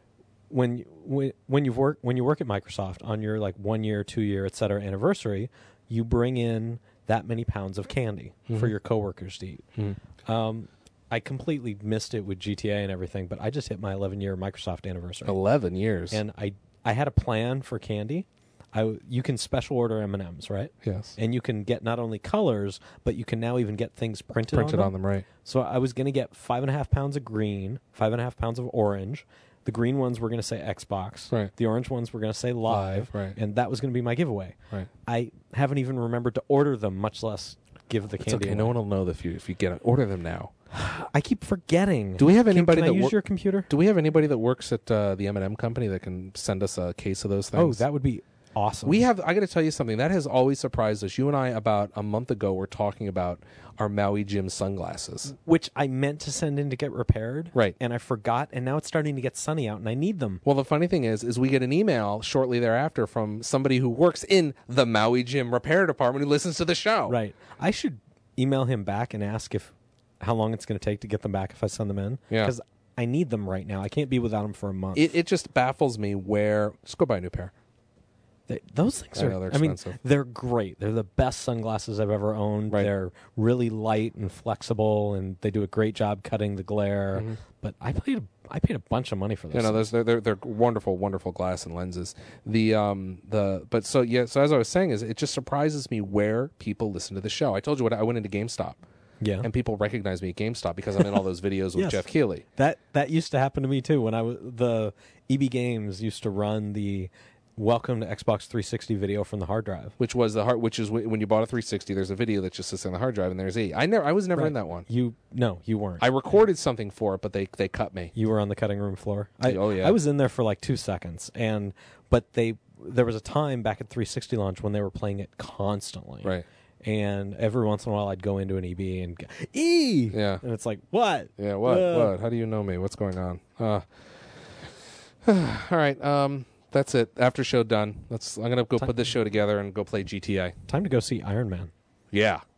when you- when when you work when you work at Microsoft on your like one year, two year, et cetera anniversary, you bring in that many pounds of candy for Mhm. your coworkers to eat. Mhm. Um, I completely missed it with G T A and everything, but I just hit my eleven year Microsoft anniversary, Eleven years. and I I had a plan for candy. I w- you can special order M and M's, right? yes. And you can get not only colors, but you can now even get things printed, Printed on on them. them, right? So I was going to get five and a half pounds of green, five and a half pounds of orange. The green ones were going to say Xbox. Right. The orange ones were going to say live. Live, right. And that was going to be my giveaway. Right. I haven't even remembered to order them, much less give the It's candy okay. away. No one will know if you if you get it. Order them now. I keep forgetting. Do we have Can- anybody can, I that use wor- your computer? Do we have anybody that works at uh, the M and M company that can send us a case of those things? Oh, that would be awesome. We have. I got to tell you something that has always surprised us. You and I, about a month ago, were talking about our Maui Jim sunglasses. Which I meant to send in to get repaired. Right. And I forgot, and now it's starting to get sunny out, and I need them. Well, the funny thing is, is we get an email shortly thereafter from somebody who works in the Maui Jim repair department who listens to the show. Right. I should email him back and ask if how long it's going to take to get them back if I send them in. Yeah. Because I need them right now. I can't be without them for a month. It it just baffles me where just go buy a new pair. They, those things I are. know, they're I mean, expensive. they're great. They're the best sunglasses I've ever owned. Right. They're really light and flexible, and they do a great job cutting the glare. Mhm. But I paid a, I paid a bunch of money for this. You know, those they're, they're they're wonderful, wonderful glass and lenses. The um the but so yeah, so as I was saying, is it just surprises me where people listen to the show. I told you what I went into GameStop yeah. and people recognize me at GameStop because I'm in all those videos with Yes. Jeff Keighley. That that used to happen to me too. When I was the E B Games used to run the Welcome to Xbox three sixty video from the hard drive. Which was the hard, which is wh- when you bought a three sixty. There's a video that just sits on the hard drive, and there's E. I never, I was never Right. in that one. You no, you weren't. I recorded something for it, but they they cut me. You were on the cutting room floor. I, Oh, yeah. I was in there for like two seconds, and but they there was a time back at three sixty launch when they were playing it constantly. Right. And every once in a while, I'd go into an E B and go, E. Yeah. And it's like, what? Yeah. What? Uh, What? How do you know me? What's going on? Uh, all right. Um. That's it. After show done. Let's. I'm gonna go Time- put this show together and go play G T A. Time to go see Iron Man. Yeah.